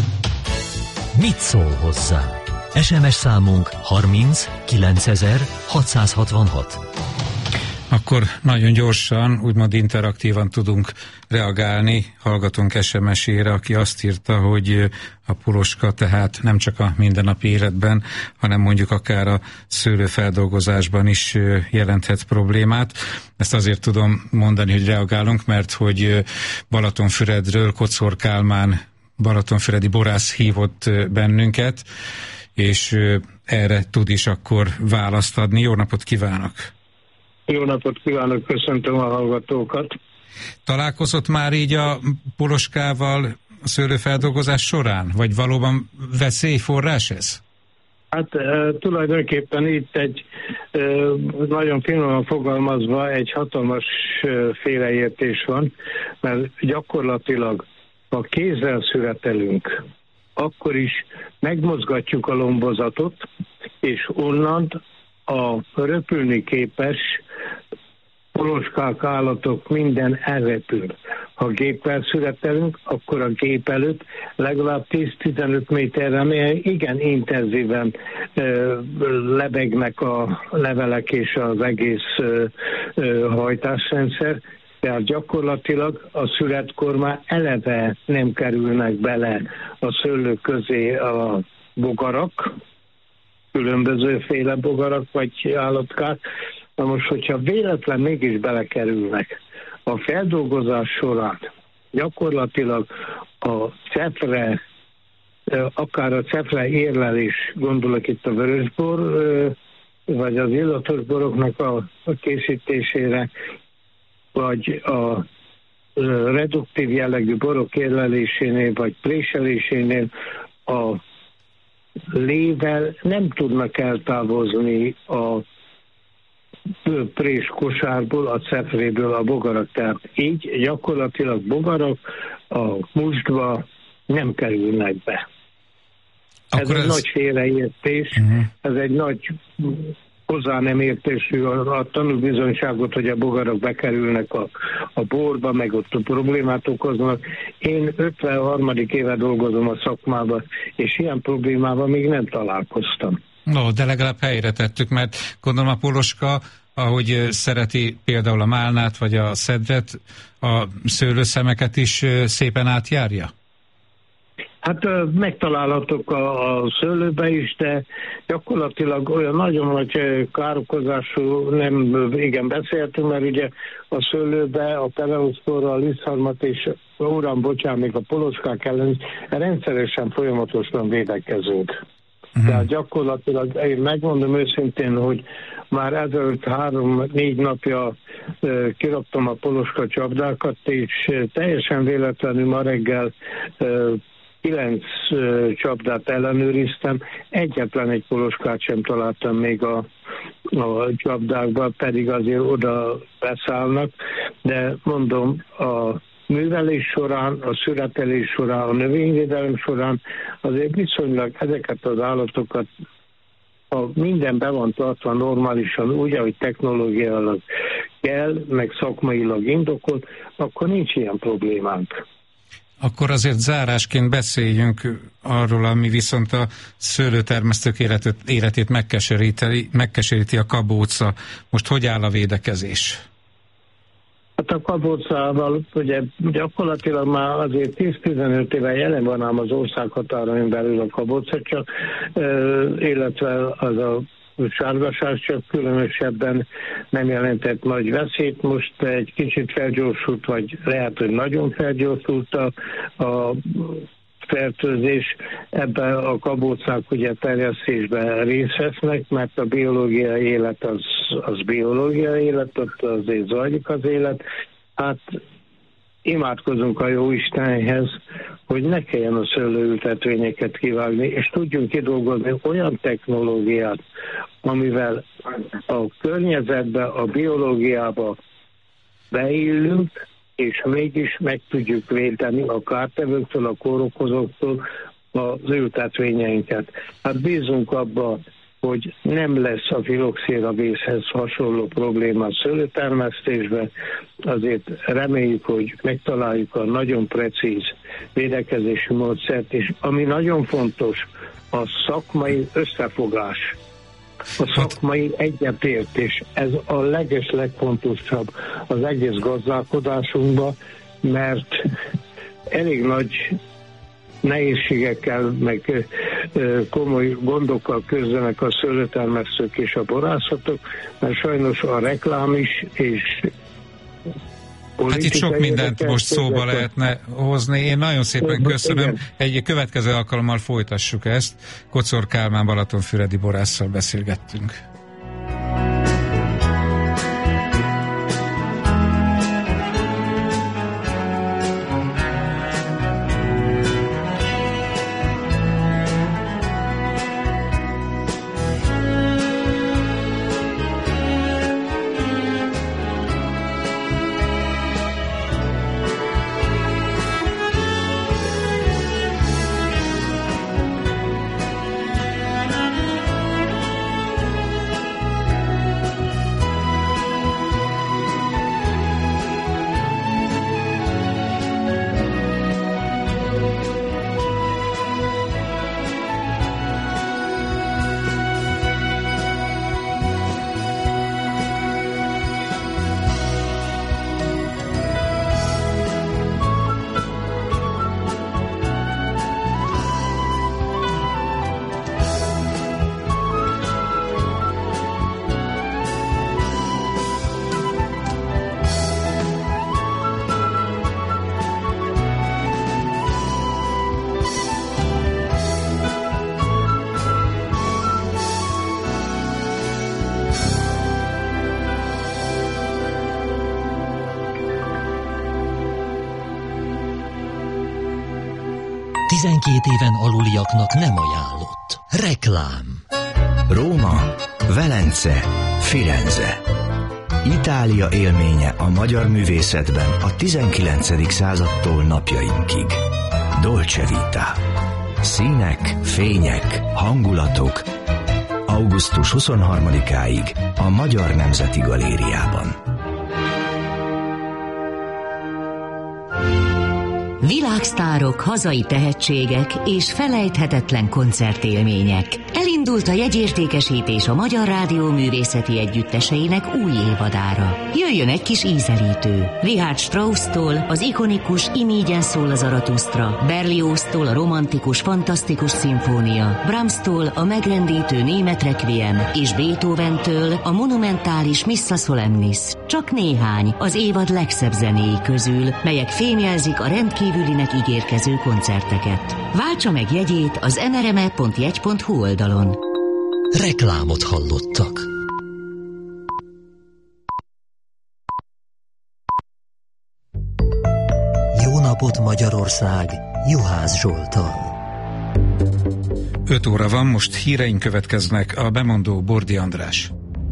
Mit szól hozzá? es em es számunk harminc kilencezer hatszázhatvanhat. Akkor nagyon gyorsan, úgymond interaktívan tudunk reagálni hallgatónk es em es-ére, aki azt írta, hogy a poloska tehát nem csak a mindennapi életben, hanem mondjuk akár a szőlőfeldolgozásban is jelenthet problémát. Ezt azért tudom mondani, hogy reagálunk, mert hogy Balatonfüredről Kocor Kálmán balatonfüredi borász hívott bennünket, és erre tud is akkor választ adni. Jó napot kívánok! Jó napot kívánok, köszöntöm a hallgatókat. Találkozott már így a poloskával a szőlőfeldolgozás során? Vagy valóban veszélyforrás ez? Hát e, tulajdonképpen itt egy e, nagyon finoman fogalmazva egy hatalmas e, félreértés van, mert gyakorlatilag ha kézzel szüretelünk, akkor is megmozgatjuk a lombozatot, és onnan a röpülni képes poloskák, állatok, minden elrepül. Ha géppel szüretelünk, akkor a gép előtt legalább tíz-tizenöt méterre igen intenzíven ö, lebegnek a levelek és az egész ö, ö, hajtásrendszer, tehát gyakorlatilag a születkor már eleve nem kerülnek bele a szőlő közé a bogarak, különbözőféle bogarak vagy állatkák. Na most, hogyha véletlen mégis belekerülnek, a feldolgozás során gyakorlatilag a cefre, akár a cefre érlelés, gondolok itt a vörösbor, vagy az illatos boroknak a készítésére, vagy a reduktív jellegű borok érlelésénél, vagy préselésénél a lével nem tudnak eltávozni a prés kosárból, a cefréből a bogarak. Tehát így gyakorlatilag bogarak a mustba nem kerülnek be. Akkor ez, ez egy nagy félreértés, uh-huh. ez egy nagy hozzá nem értésű a, a tanúbizonyságot, hogy a bogarak bekerülnek a, a borba, meg ott a problémát okoznak. Én ötvenhárom éve dolgozom a szakmában, és ilyen problémával még nem találkoztam. No, de legalább helyre tettük, mert gondolom a poloska, ahogy szereti például a málnát vagy a szedvet, a szőlőszemeket is szépen átjárja? Hát megtalálhatok a, a szőlőbe is, de gyakorlatilag olyan nagyon nagy károkozású nem igen beszéltünk, mert ugye a szőlőbe a peroxkorra, a lisztharmat és uram, bocsánat, még a poloskák ellen rendszeresen folyamatosan védekezünk. Uh-huh. Tehát gyakorlatilag én megmondom őszintén, hogy már ezelőtt három-négy napja uh, kiraktam a poloska csapdákat, és uh, teljesen véletlenül ma reggel uh, kilenc uh, csapdát ellenőriztem, egyetlen egy poloskát sem találtam még a, a csapdákban, pedig azért oda beszállnak, de mondom, a művelés során, a szüretelés során, a növényvédelem során azért viszonylag ezeket az állatokat, ha minden be van tartva normálisan, úgy, ahogy technológiailag kell, meg szakmailag indokolt, akkor nincs ilyen problémánk. Akkor azért zárásként beszéljünk arról, ami viszont a szőlőtermesztők életet, életét megkeseríti, megkeseríti a kabóca. Most hogy áll a védekezés? Hát a kabócával ugye gyakorlatilag már azért tíz-tizenöt éve jelen van ám az ország határain belül a kabóca, csak, illetve az a sárgaság csak különösebben nem jelentett nagy veszélyt. Most egy kicsit felgyorsult, vagy lehet, hogy nagyon felgyorsult a, a fertőzés. Ebben a kabócák ugye terjesztésben részt vesznek, mert a biológiai élet az, az biológiai élet, ott azért zajlik az élet. Hát imádkozunk a Jóistenhez, hogy ne kelljen a szőlőültetvényeket kivágni, és tudjunk kidolgozni olyan technológiát, amivel a környezetbe, a biológiába beillünk, és mégis meg tudjuk védeni a kártevőktől, a kórokozóktól az ültetvényeinket. Hát bízunk abba, hogy nem lesz a filoxéravészhez hasonló probléma a szőlőtermesztésben, azért reméljük, hogy megtaláljuk a nagyon precíz védekezési módszert, és ami nagyon fontos, a szakmai összefogás, a szakmai egyetértés, ez a leges legfontosabb az egész gazdálkodásunkban, mert elég nagy nehézségekkel, meg komoly gondokkal küzdenek a szőlőtermesztők és a borászatok, mert sajnos a reklám is, és hát itt sok mindent most szóba lehetne hozni. Én nagyon szépen köszönöm. Igen. Egy következő alkalommal folytassuk ezt. Kocor Kálmán balatonfüredi borásszal beszélgettünk. tizenkét éven aluliaknak nem ajánlott. Reklám. Róma, Velence, Firenze. Itália élménye a magyar művészetben a tizenkilencedik századtól napjainkig. Dolce Vita. Színek, fények, hangulatok. augusztus huszonharmadikáig a Magyar Nemzeti Galériában. Világsztárok, hazai tehetségek és felejthetetlen koncertélmények. Elindult a jegyértékesítés a Magyar Rádió művészeti együtteseinek új évadára. Jöjjön egy kis ízelítő. Richard Strauss-tól az ikonikus Imígyen szól a Zaratusztra, Berlioz-tól a romantikus, fantasztikus szimfónia, Brahms-tól a megrendítő német requiem és Beethoven-től a monumentális Missa Solemnis. Csak néhány az évad legszebb zenéi közül, melyek fémjelzik a rendkívülinek ígérkező koncerteket. Váltsa meg jegyét az em er em e pont jegy pont hu oldalon. Reklámot hallottak. Jó napot Magyarország, Juhász Zsolttal. öt óra van, most híreink következnek, a bemondó Bordi András.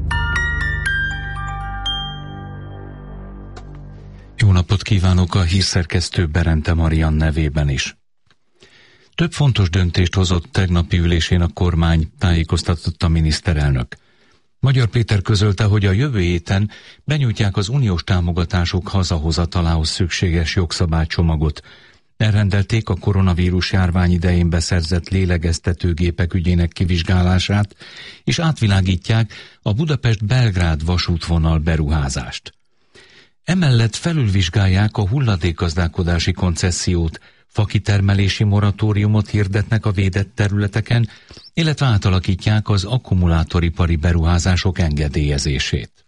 Jó napot kívánok a hírszerkesztő Berente Marian nevében is. Több fontos döntést hozott tegnapi ülésén a kormány, tájékoztatott a miniszterelnök. Magyar Péter közölte, hogy a jövő héten benyújtják az uniós támogatások hazahozatalához szükséges jogszabálycsomagot. Elrendelték a koronavírus járvány idején beszerzett lélegeztetőgépek ügyének kivizsgálását, és átvilágítják a Budapest-Belgrád vasútvonal beruházást. Emellett felülvizsgálják a hulladékgazdálkodási koncessziót, fakitermelési moratóriumot hirdetnek a védett területeken, illetve átalakítják az akkumulátoripari beruházások engedélyezését.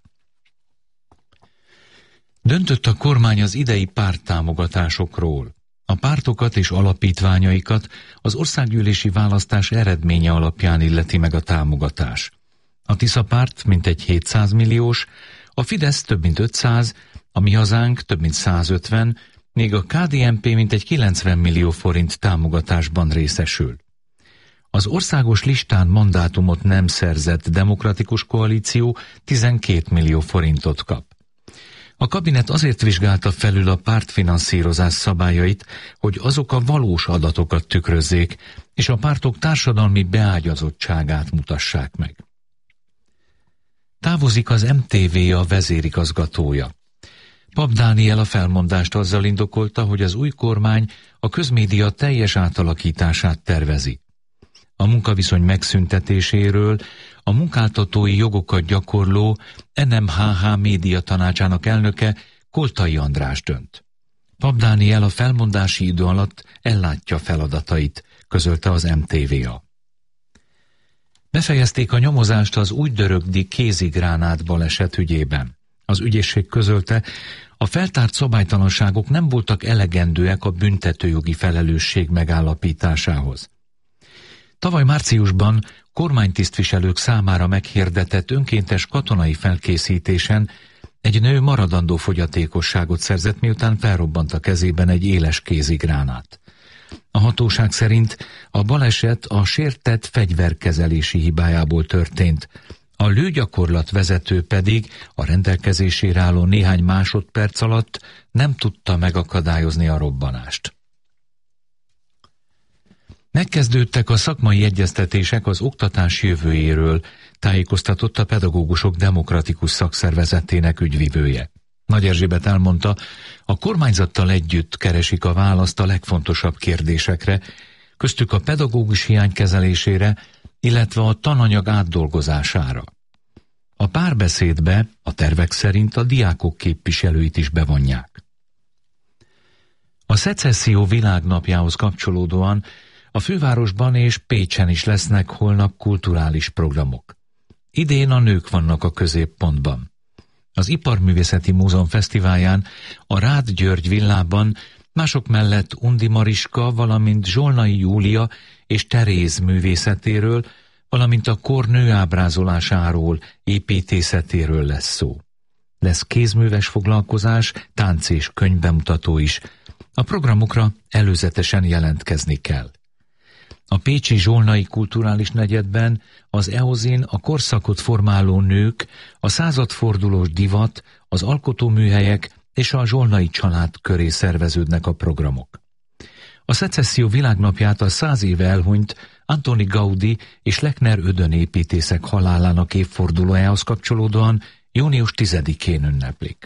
Döntött a kormány az idei párttámogatásokról. A pártokat és alapítványaikat az országgyűlési választás eredménye alapján illeti meg a támogatás. A Tisza párt mintegy hétszáz milliós, a Fidesz több mint ötszáz, a Mi Hazánk több mint százötven, még a ká dé en pé mintegy kilencven millió forint támogatásban részesül. Az országos listán mandátumot nem szerzett Demokratikus Koalíció tizenkét millió forintot kap. A kabinet azért vizsgálta felül a pártfinanszírozás szabályait, hogy azok a valós adatokat tükrözzék, és a pártok társadalmi beágyazottságát mutassák meg. Távozik az em té vé a vezérigazgatója. Pap Dániel a felmondást azzal indokolta, hogy az új kormány a közmédia teljes átalakítását tervezi. A munkaviszony megszüntetéséről a munkáltatói jogokat gyakorló en em há há média tanácsának elnöke Koltai András dönt. Pap Dániel a felmondási idő alatt ellátja feladatait, közölte az em té vé á. Befejezték a nyomozást az újddörögdi kézigránát baleset ügyében. Az ügyészség közölte, a feltárt szabálytalanságok nem voltak elegendőek a büntetőjogi felelősség megállapításához. Tavaly márciusban kormánytisztviselők számára meghirdetett önkéntes katonai felkészítésen egy nő maradandó fogyatékosságot szerzett, miután felrobbant a kezében egy éles kézigránát. A hatóság szerint a baleset a sértett fegyverkezelési hibájából történt, a lőgyakorlat vezető pedig a rendelkezésére álló néhány másodperc alatt nem tudta megakadályozni a robbanást. Megkezdődtek a szakmai egyeztetések az oktatás jövőjéről, tájékoztatott a Pedagógusok Demokratikus Szakszervezetének ügyvivője. Nagy Erzsébet elmondta, a kormányzattal együtt keresik a választ a legfontosabb kérdésekre, köztük a pedagógus hiány kezelésére, illetve a tananyag átdolgozására. A párbeszédbe a tervek szerint a diákok képviselőit is bevonják. A szecesszió világnapjához kapcsolódóan a fővárosban és Pécsen is lesznek holnap kulturális programok. Idén a nők vannak a középpontban. Az Iparművészeti Múzeum fesztiválján a Rád György villában mások mellett Undi Mariska, valamint Zsolnai Júlia és Teréz művészetéről, valamint a kor nőábrázolásáról, építészetéről lesz szó. Lesz kézműves foglalkozás, tánc és könyvbemutató is, A programokra előzetesen jelentkezni kell. A pécsi Zsolnai Kulturális Negyedben az EOZIN, a korszakot formáló nők, a századfordulós divat, az alkotóműhelyek és a Zsolnai család köré szerveződnek a programok. A szecesszió világnapját a száz éve elhunyt Antoni Gaudi és Lechner Ödön építészek halálának évfordulójához kapcsolódóan június tizedikén ünneplik.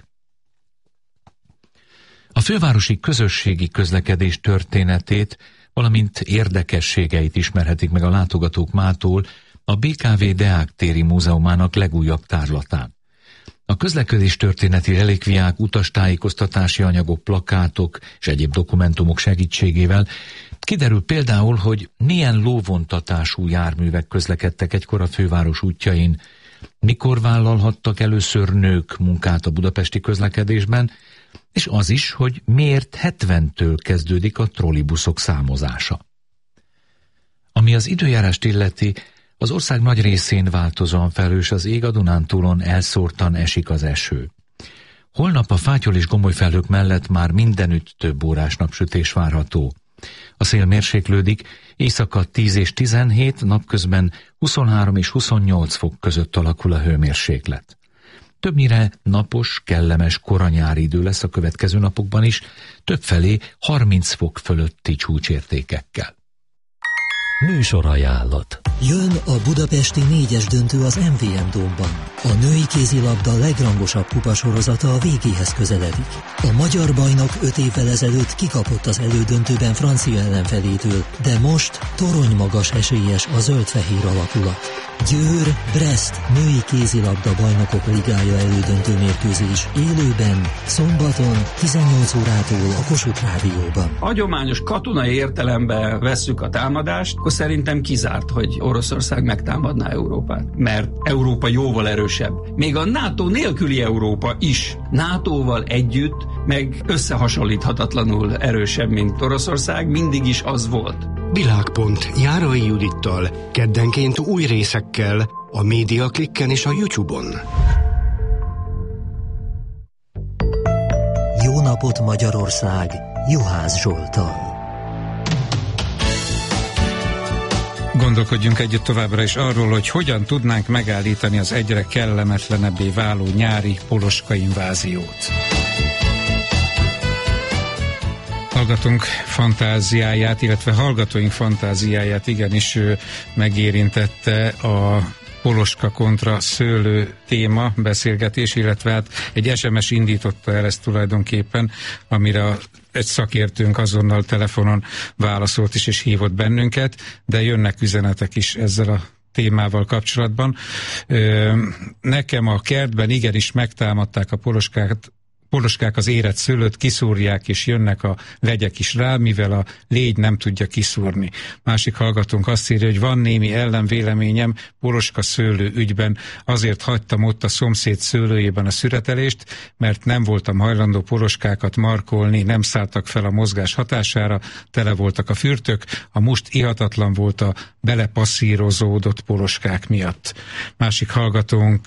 A fővárosi közösségi közlekedés történetét, valamint érdekességeit ismerhetik meg a látogatók mától a bé ká vé Deák téri múzeumának legújabb tárlatán. A közlekedés történeti relikviák, utastájékoztatási anyagok, plakátok és egyéb dokumentumok segítségével kiderül például, hogy milyen lóvontatású járművek közlekedtek egykor a főváros útjain, mikor vállalhattak először nők munkát a budapesti közlekedésben, és az is, hogy miért hetventől kezdődik a trollibuszok számozása. Ami az időjárást illeti, az ország nagy részén változóan felhős az ég, a Dunántúlon elszórtan esik az eső. Holnap a fátyol és gomoly felhők mellett már mindenütt több órás napsütés várható. A szél mérséklődik, éjszaka tíz és tizenhét, napközben huszonhárom és huszonnyolc fok között alakul a hőmérséklet. Többnyire napos, kellemes koranyári idő lesz a következő napokban is, többfelé harminc fok fölötti csúcsértékekkel. Műsorajánlat. Jön a budapesti négyes döntő az em vé em Dómban. A női kézilabda legrangosabb kupasorozata a végéhez közeledik. A magyar bajnok öt évvel ezelőtt kikapott az elődöntőben francia ellenfelétől, de most torony magas esélyes a zöld-fehér alakulat. Győr, Brest női kézilabda bajnokok ligája elődöntő mérkőzés élőben, szombaton tizennyolc órától a Kossuth Rádióban. Hagyományos katonai értelemben vesszük a támadást, akkor szerintem kizárt, hogy Oroszország megtámadná Európát. Mert Európa jóval erősebb. Még a NATO nélküli Európa is nátóval együtt, meg összehasonlíthatatlanul erősebb, mint Oroszország, mindig is az volt. Világpont Járai Judittal, keddenként új részekkel a Média Klikken és a YouTube-on. Jó napot Magyarország, Juhász Zsolttal. Gondolkodjunk együtt továbbra is arról, hogy hogyan tudnánk megállítani az egyre kellemetlenebbé váló nyári poloska inváziót. Hallgatunk fantáziáját, illetve hallgatóink fantáziáját igenis megérintette a poloska kontra szőlő téma beszélgetés, illetve hát egy es em es indította el ezt tulajdonképpen, amire egy szakértőnk azonnal telefonon válaszolt is és hívott bennünket, de jönnek üzenetek is ezzel a témával kapcsolatban. Nekem a kertben igenis megtámadták a poloskát, poloskák az érett szőlőt, kiszúrják, és jönnek a legyek is rá, mivel a légy nem tudja kiszúrni. Másik hallgatónk azt írja, hogy van némi ellenvéleményem poloska szőlő ügyben, azért hagytam ott a szomszéd szőlőjében a szüretelést, mert nem voltam hajlandó poloskákat markolni, nem szálltak fel a mozgás hatására, tele voltak a fürtök, a must ihatatlan volt a belepasszírozódott poloskák miatt. Másik hallgatónk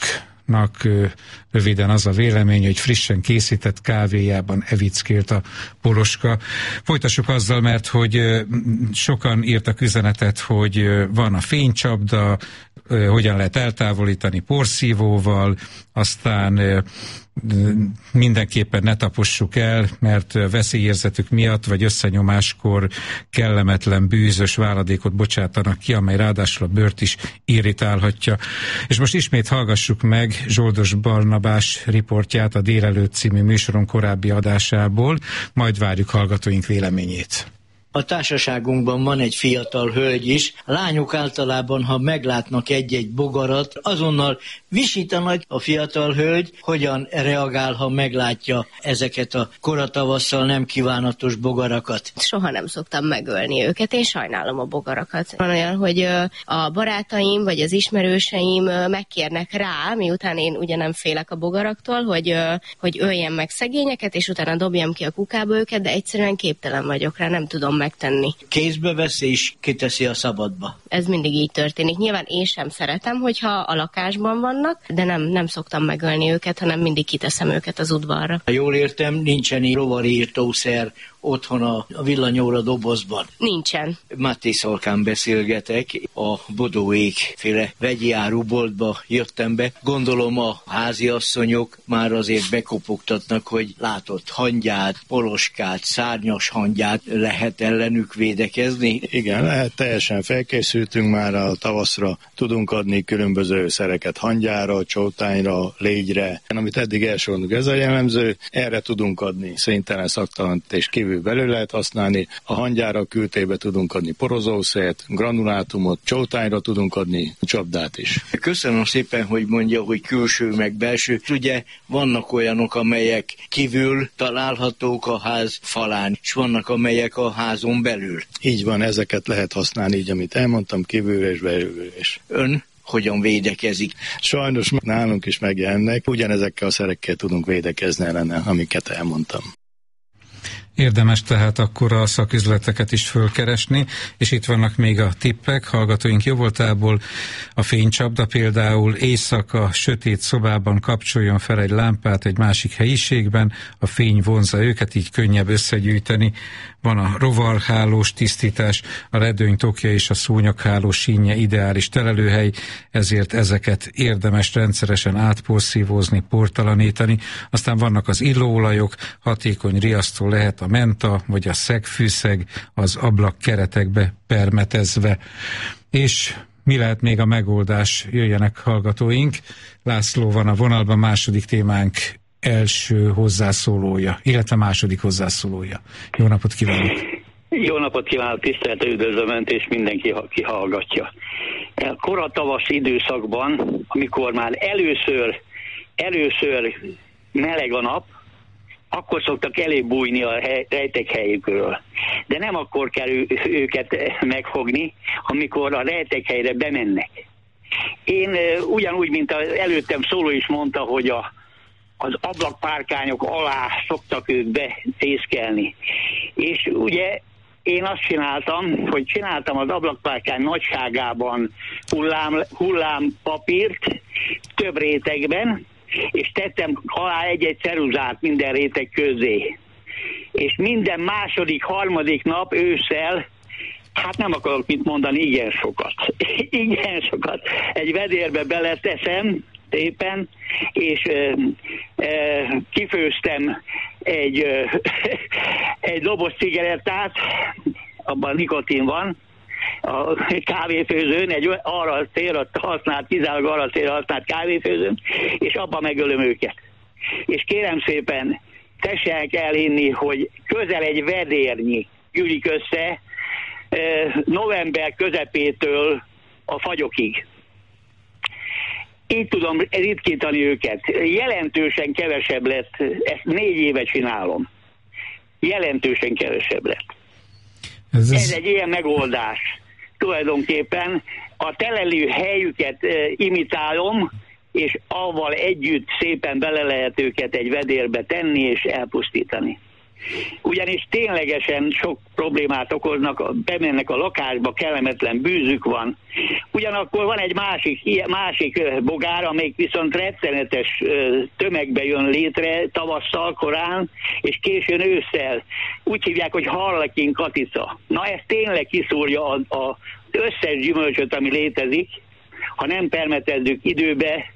röviden az a vélemény, hogy frissen készített kávéjában evickélt a poloska. Folytassuk azzal, mert hogy sokan írtak üzenetet, hogy van a fénycsapda, hogyan lehet eltávolítani porszívóval, aztán mindenképpen ne tapossuk el, mert veszélyérzetük miatt, vagy összenyomáskor kellemetlen bűzös váladékot bocsátanak ki, amely ráadásul a bőrt is irritálhatja. És most ismét hallgassuk meg Zsoldos Barnabás riportját a Délelőtt című műsoron korábbi adásából, majd várjuk hallgatóink véleményét. A társaságunkban van egy fiatal hölgy is. A lányok általában, ha meglátnak egy-egy bogarat, azonnal visítanak. A fiatal hölgy hogyan reagál, ha meglátja ezeket a koratavasszal nem kívánatos bogarakat? Soha nem szoktam megölni őket, én sajnálom a bogarakat. Van olyan, hogy a barátaim vagy az ismerőseim megkérnek rá, miután én ugye nem félek a bogaraktól, hogy, hogy öljem meg szegényeket, és utána dobjam ki a kukába őket, de egyszerűen képtelen vagyok rá, nem tudom megtenni. Kézbe veszi és kiteszi a szabadba. Ez mindig így történik. Nyilván én sem szeretem, hogyha a lakásban vannak, de nem, nem szoktam megölni őket, hanem mindig kiteszem őket az udvarra. Ha jól értem, nincsen rovarírtószer otthon a villanyóra dobozban? Nincsen. Máté Szalkán beszélgetek, a Bodóék féle vegyi áruboltba jöttem be. Gondolom a háziasszonyok már azért bekopogtatnak, hogy látott hangyát, poloskát, szárnyas hangyát, lehet ellenük védekezni? Igen, lehet, teljesen felkészültünk már a tavaszra, tudunk adni különböző szereket hangyára, csótányra, légyre. Amit eddig elsoroltunk, ez a jellemző, erre tudunk adni széntelen szaktalant és kívül belül lehet használni. A hangyára kültébe tudunk adni porozószert, granulátumot, csótányra tudunk adni csapdát is. Köszönöm szépen, hogy mondja, hogy külső meg belső. Ugye vannak olyanok, amelyek kívül találhatók a ház falán, és vannak, amelyek a házon belül. Így van, ezeket lehet használni, így amit elmondtam, kívülre és belülre is. Ön hogyan védekezik? Sajnos nálunk is megjelennek, ugyanezekkel a szerekkel tudunk védekezni ellene, amiket elmondtam. Érdemes tehát akkor a szaküzleteket is fölkeresni, és itt vannak még a tippek, hallgatóink jóvoltából. A fénycsapda például éjszaka, sötét szobában kapcsoljon fel egy lámpát egy másik helyiségben, a fény vonzza őket, így könnyebb összegyűjteni. Van a rovarhálós tisztítás, a redőny tokja és a szúnyogháló sínje ideális telelőhely, ezért ezeket érdemes rendszeresen átporszívózni, portalanítani. Aztán vannak az illóolajok, hatékony riasztó lehet a menta vagy a szegfűszeg az ablak keretekbe permetezve. És mi lehet még a megoldás? Jöjjenek hallgatóink. László van a vonalban, második témánk első hozzászólója, illetve második hozzászólója. Jó napot kívánok! Jó napot kívánok, tisztelt üdvözlöm Önt, és mindenki, ki hallgatja. Kora tavaszi időszakban, amikor már először, először meleg a nap, akkor szoktak elébújni a hely, rejtek helyükről. De nem akkor kell ő, őket megfogni, amikor a rejtek helyre bemennek. Én ugyanúgy, mint az előttem szóló is mondta, hogy a, az ablakpárkányok alá szoktak ők betészkelni. És ugye én azt csináltam, hogy csináltam az ablakpárkány nagyságában hullám, hullámpapírt több rétegben, és tettem alá egy-egy ceruzát minden réteg közé. És minden második, harmadik nap ősszel, hát nem akarok mit mondani, igen sokat. igen sokat. Egy vedérbe beleteszem éppen, és e, e, kifőztem egy, e, egy doboz cigarettát, abban nikotin van, a kávéfőzőn, egy arra célra használt, kizárólag arra célra használt kávéfőzőn, és abban megölöm őket. És kérem szépen, tessenek elhinni, hogy közel egy vedérnyi gyűlik össze november közepétől a fagyokig. Így tudom ritkítani őket. Jelentősen kevesebb lett, ezt négy éve csinálom. Jelentősen kevesebb lett. Ez, ez... ez egy ilyen megoldás. Tulajdonképpen a telelő helyüket e, imitálom, és avval együtt szépen bele lehet őket egy vedérbe tenni és elpusztítani. Ugyanis ténylegesen sok problémát okoznak, bemennek a lakásba, kellemetlen bűzük van. Ugyanakkor van egy másik, másik bogár, amelyik viszont rettenetes tömegbe jön létre tavasszal, korán, és későn ősszel. Úgy hívják, hogy harlekin katica. Na ez tényleg kiszúrja az összes gyümölcsöt, ami létezik, ha nem permetezzük időbe,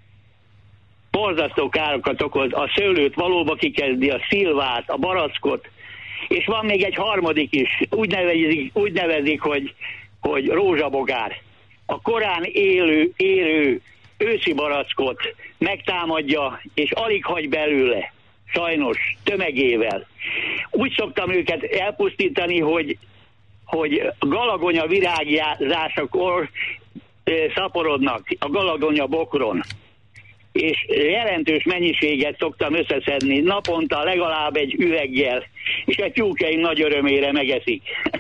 borzasztó károkat okoz, a szőlőt valóba kikezdi, a szilvát, a barackot, és van még egy harmadik is, úgy nevezik, úgy nevezik hogy, hogy rózsabogár. A korán élő, élő őszi barackot megtámadja, és alig hagy belőle, sajnos, tömegével. Úgy szoktam őket elpusztítani, hogy, hogy galagonya virágzásakor szaporodnak, a galagonya bokron. És jelentős mennyiséget szoktam összeszedni, naponta legalább egy üveggel, és a tyúkeim nagy örömére megeszik.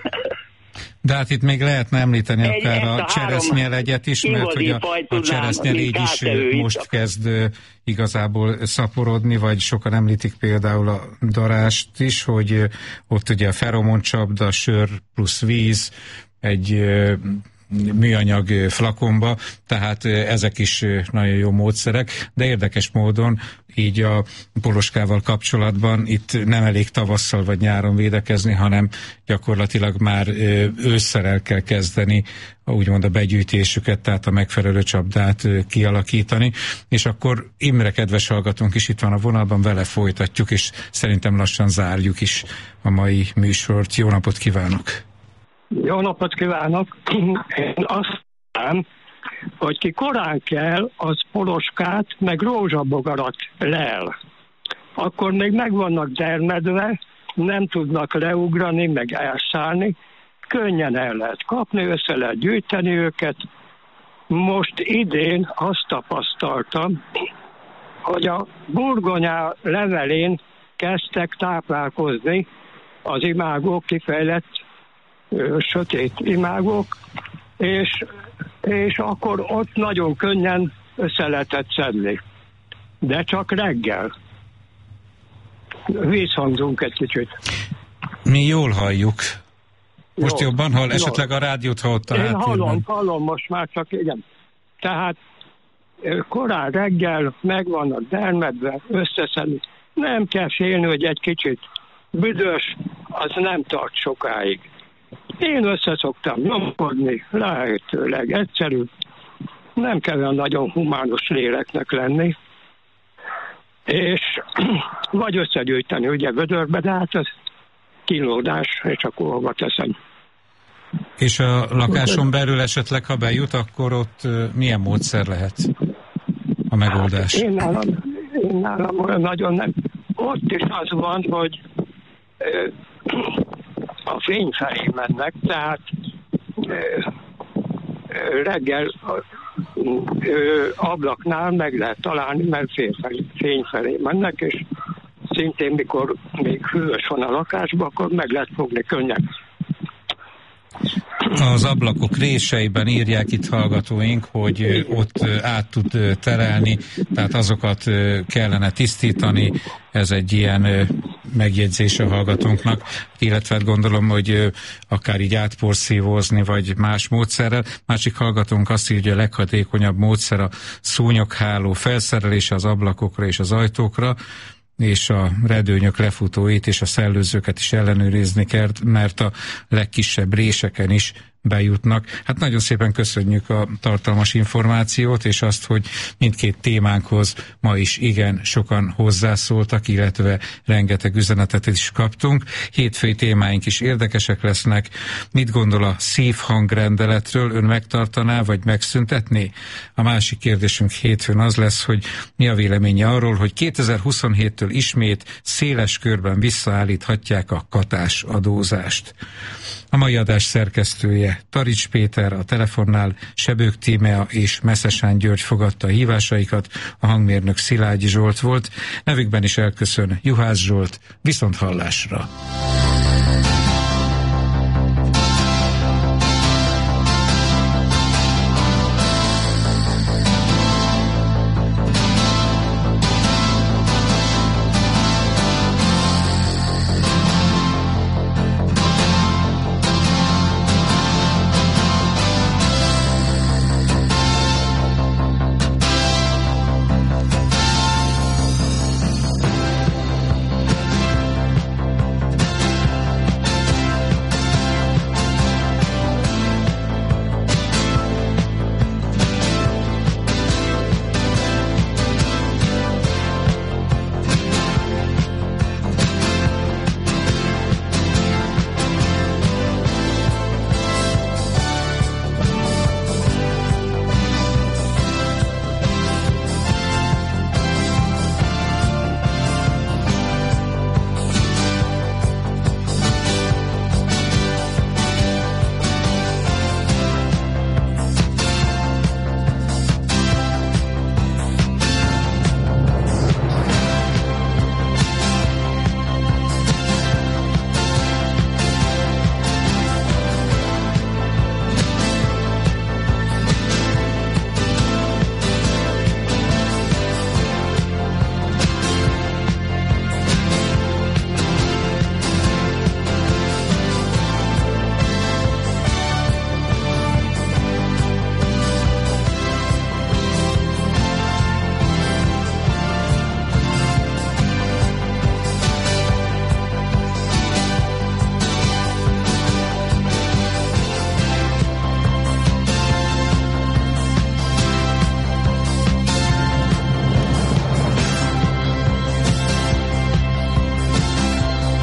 De hát itt még lehetne említeni egy, akár a, a cseresznyelegyet is, mert hogy a, a cseresznyelégy is most kezd igazából szaporodni, vagy sokan említik például a darást is, hogy ott ugye a feromoncsapda, sör plusz víz, egy műanyag flakonba, tehát ezek is nagyon jó módszerek, de érdekes módon így a poloskával kapcsolatban itt nem elég tavasszal vagy nyáron védekezni, hanem gyakorlatilag már ősszel el kell kezdeni úgymond a begyűjtésüket, tehát a megfelelő csapdát kialakítani, és akkor Imre kedves hallgatónk is itt van a vonalban, vele folytatjuk, és szerintem lassan zárjuk is a mai műsort. Jó napot kívánok! Jó napot kívánok! Én azt mondom, hogy ki korán kell, az poloskát, meg rózsabogarat lel. Akkor még meg vannak dermedve, nem tudnak leugrani, meg elszállni, könnyen el lehet kapni, össze lehet gyűjteni őket. Most idén azt tapasztaltam, hogy a burgonya levelén kezdtek táplálkozni az imágók, kifejlett ö, sötét imágók, és, és akkor ott nagyon könnyen össze lehetett szedni. De csak reggel. Vízhangzunk egy kicsit. Mi jól halljuk. Most Jó. jobban hall? Jó. Esetleg a rádiót, ha ott a Én háttérben. hallom, hallom most már, csak igen. Tehát korán reggel megvannak dermedve, összeszedni. Nem kell félni, hogy egy kicsit büdös, az nem tart sokáig. Én összeszoktam nyomkodni, lehetőleg egyszerű. Nem kell olyan nagyon humános léleknek lenni. És vagy összegyűjteni ugye vödörbe, de hát ez kínlódás, és akkor hova teszem. És a lakáson belül esetleg, ha bejut, akkor ott milyen módszer lehet a megoldás? Hát én nálam, én nálam olyan nagyon nem. Ott is az van, hogy ö, a fény felé mennek, tehát ö, ö, reggel ö, ablaknál meg lehet találni, mert fény felé mennek, és szintén mikor még hűvös van a lakásban, akkor meg lehet fogni könnyen. Az ablakok réseiben írják itt hallgatóink, hogy ott át tud terelni, tehát azokat kellene tisztítani, ez egy ilyen megjegyzés a hallgatónknak, illetve gondolom, hogy akár így átporszívózni, vagy más módszerrel. Másik hallgatónk azt írja, hogy a leghatékonyabb módszer a szúnyogháló felszerelése az ablakokra és az ajtókra, és a redőnyök lefutóit és a szellőzőket is ellenőrizni kell, mert a legkisebb réseken is bejutnak. Hát nagyon szépen köszönjük a tartalmas információt, és azt, hogy mindkét témánkhoz ma is igen sokan hozzászóltak, illetve rengeteg üzenetet is kaptunk. Hétfői témáink is érdekesek lesznek. Mit gondol a szívhangrendeletről? Ön megtartaná, vagy megszüntetné? A másik kérdésünk hétfőn az lesz, hogy mi a véleménye arról, hogy kétezer-huszonhéttől ismét széles körben visszaállíthatják a katás adózást. A mai adás szerkesztője Tarics Péter, a telefonnál Sebők Tímea és Meszesán György fogadta a hívásaikat, a hangmérnök Szilágyi Zsolt volt, nevükben is elköszön Juhász Zsolt, viszont hallásra.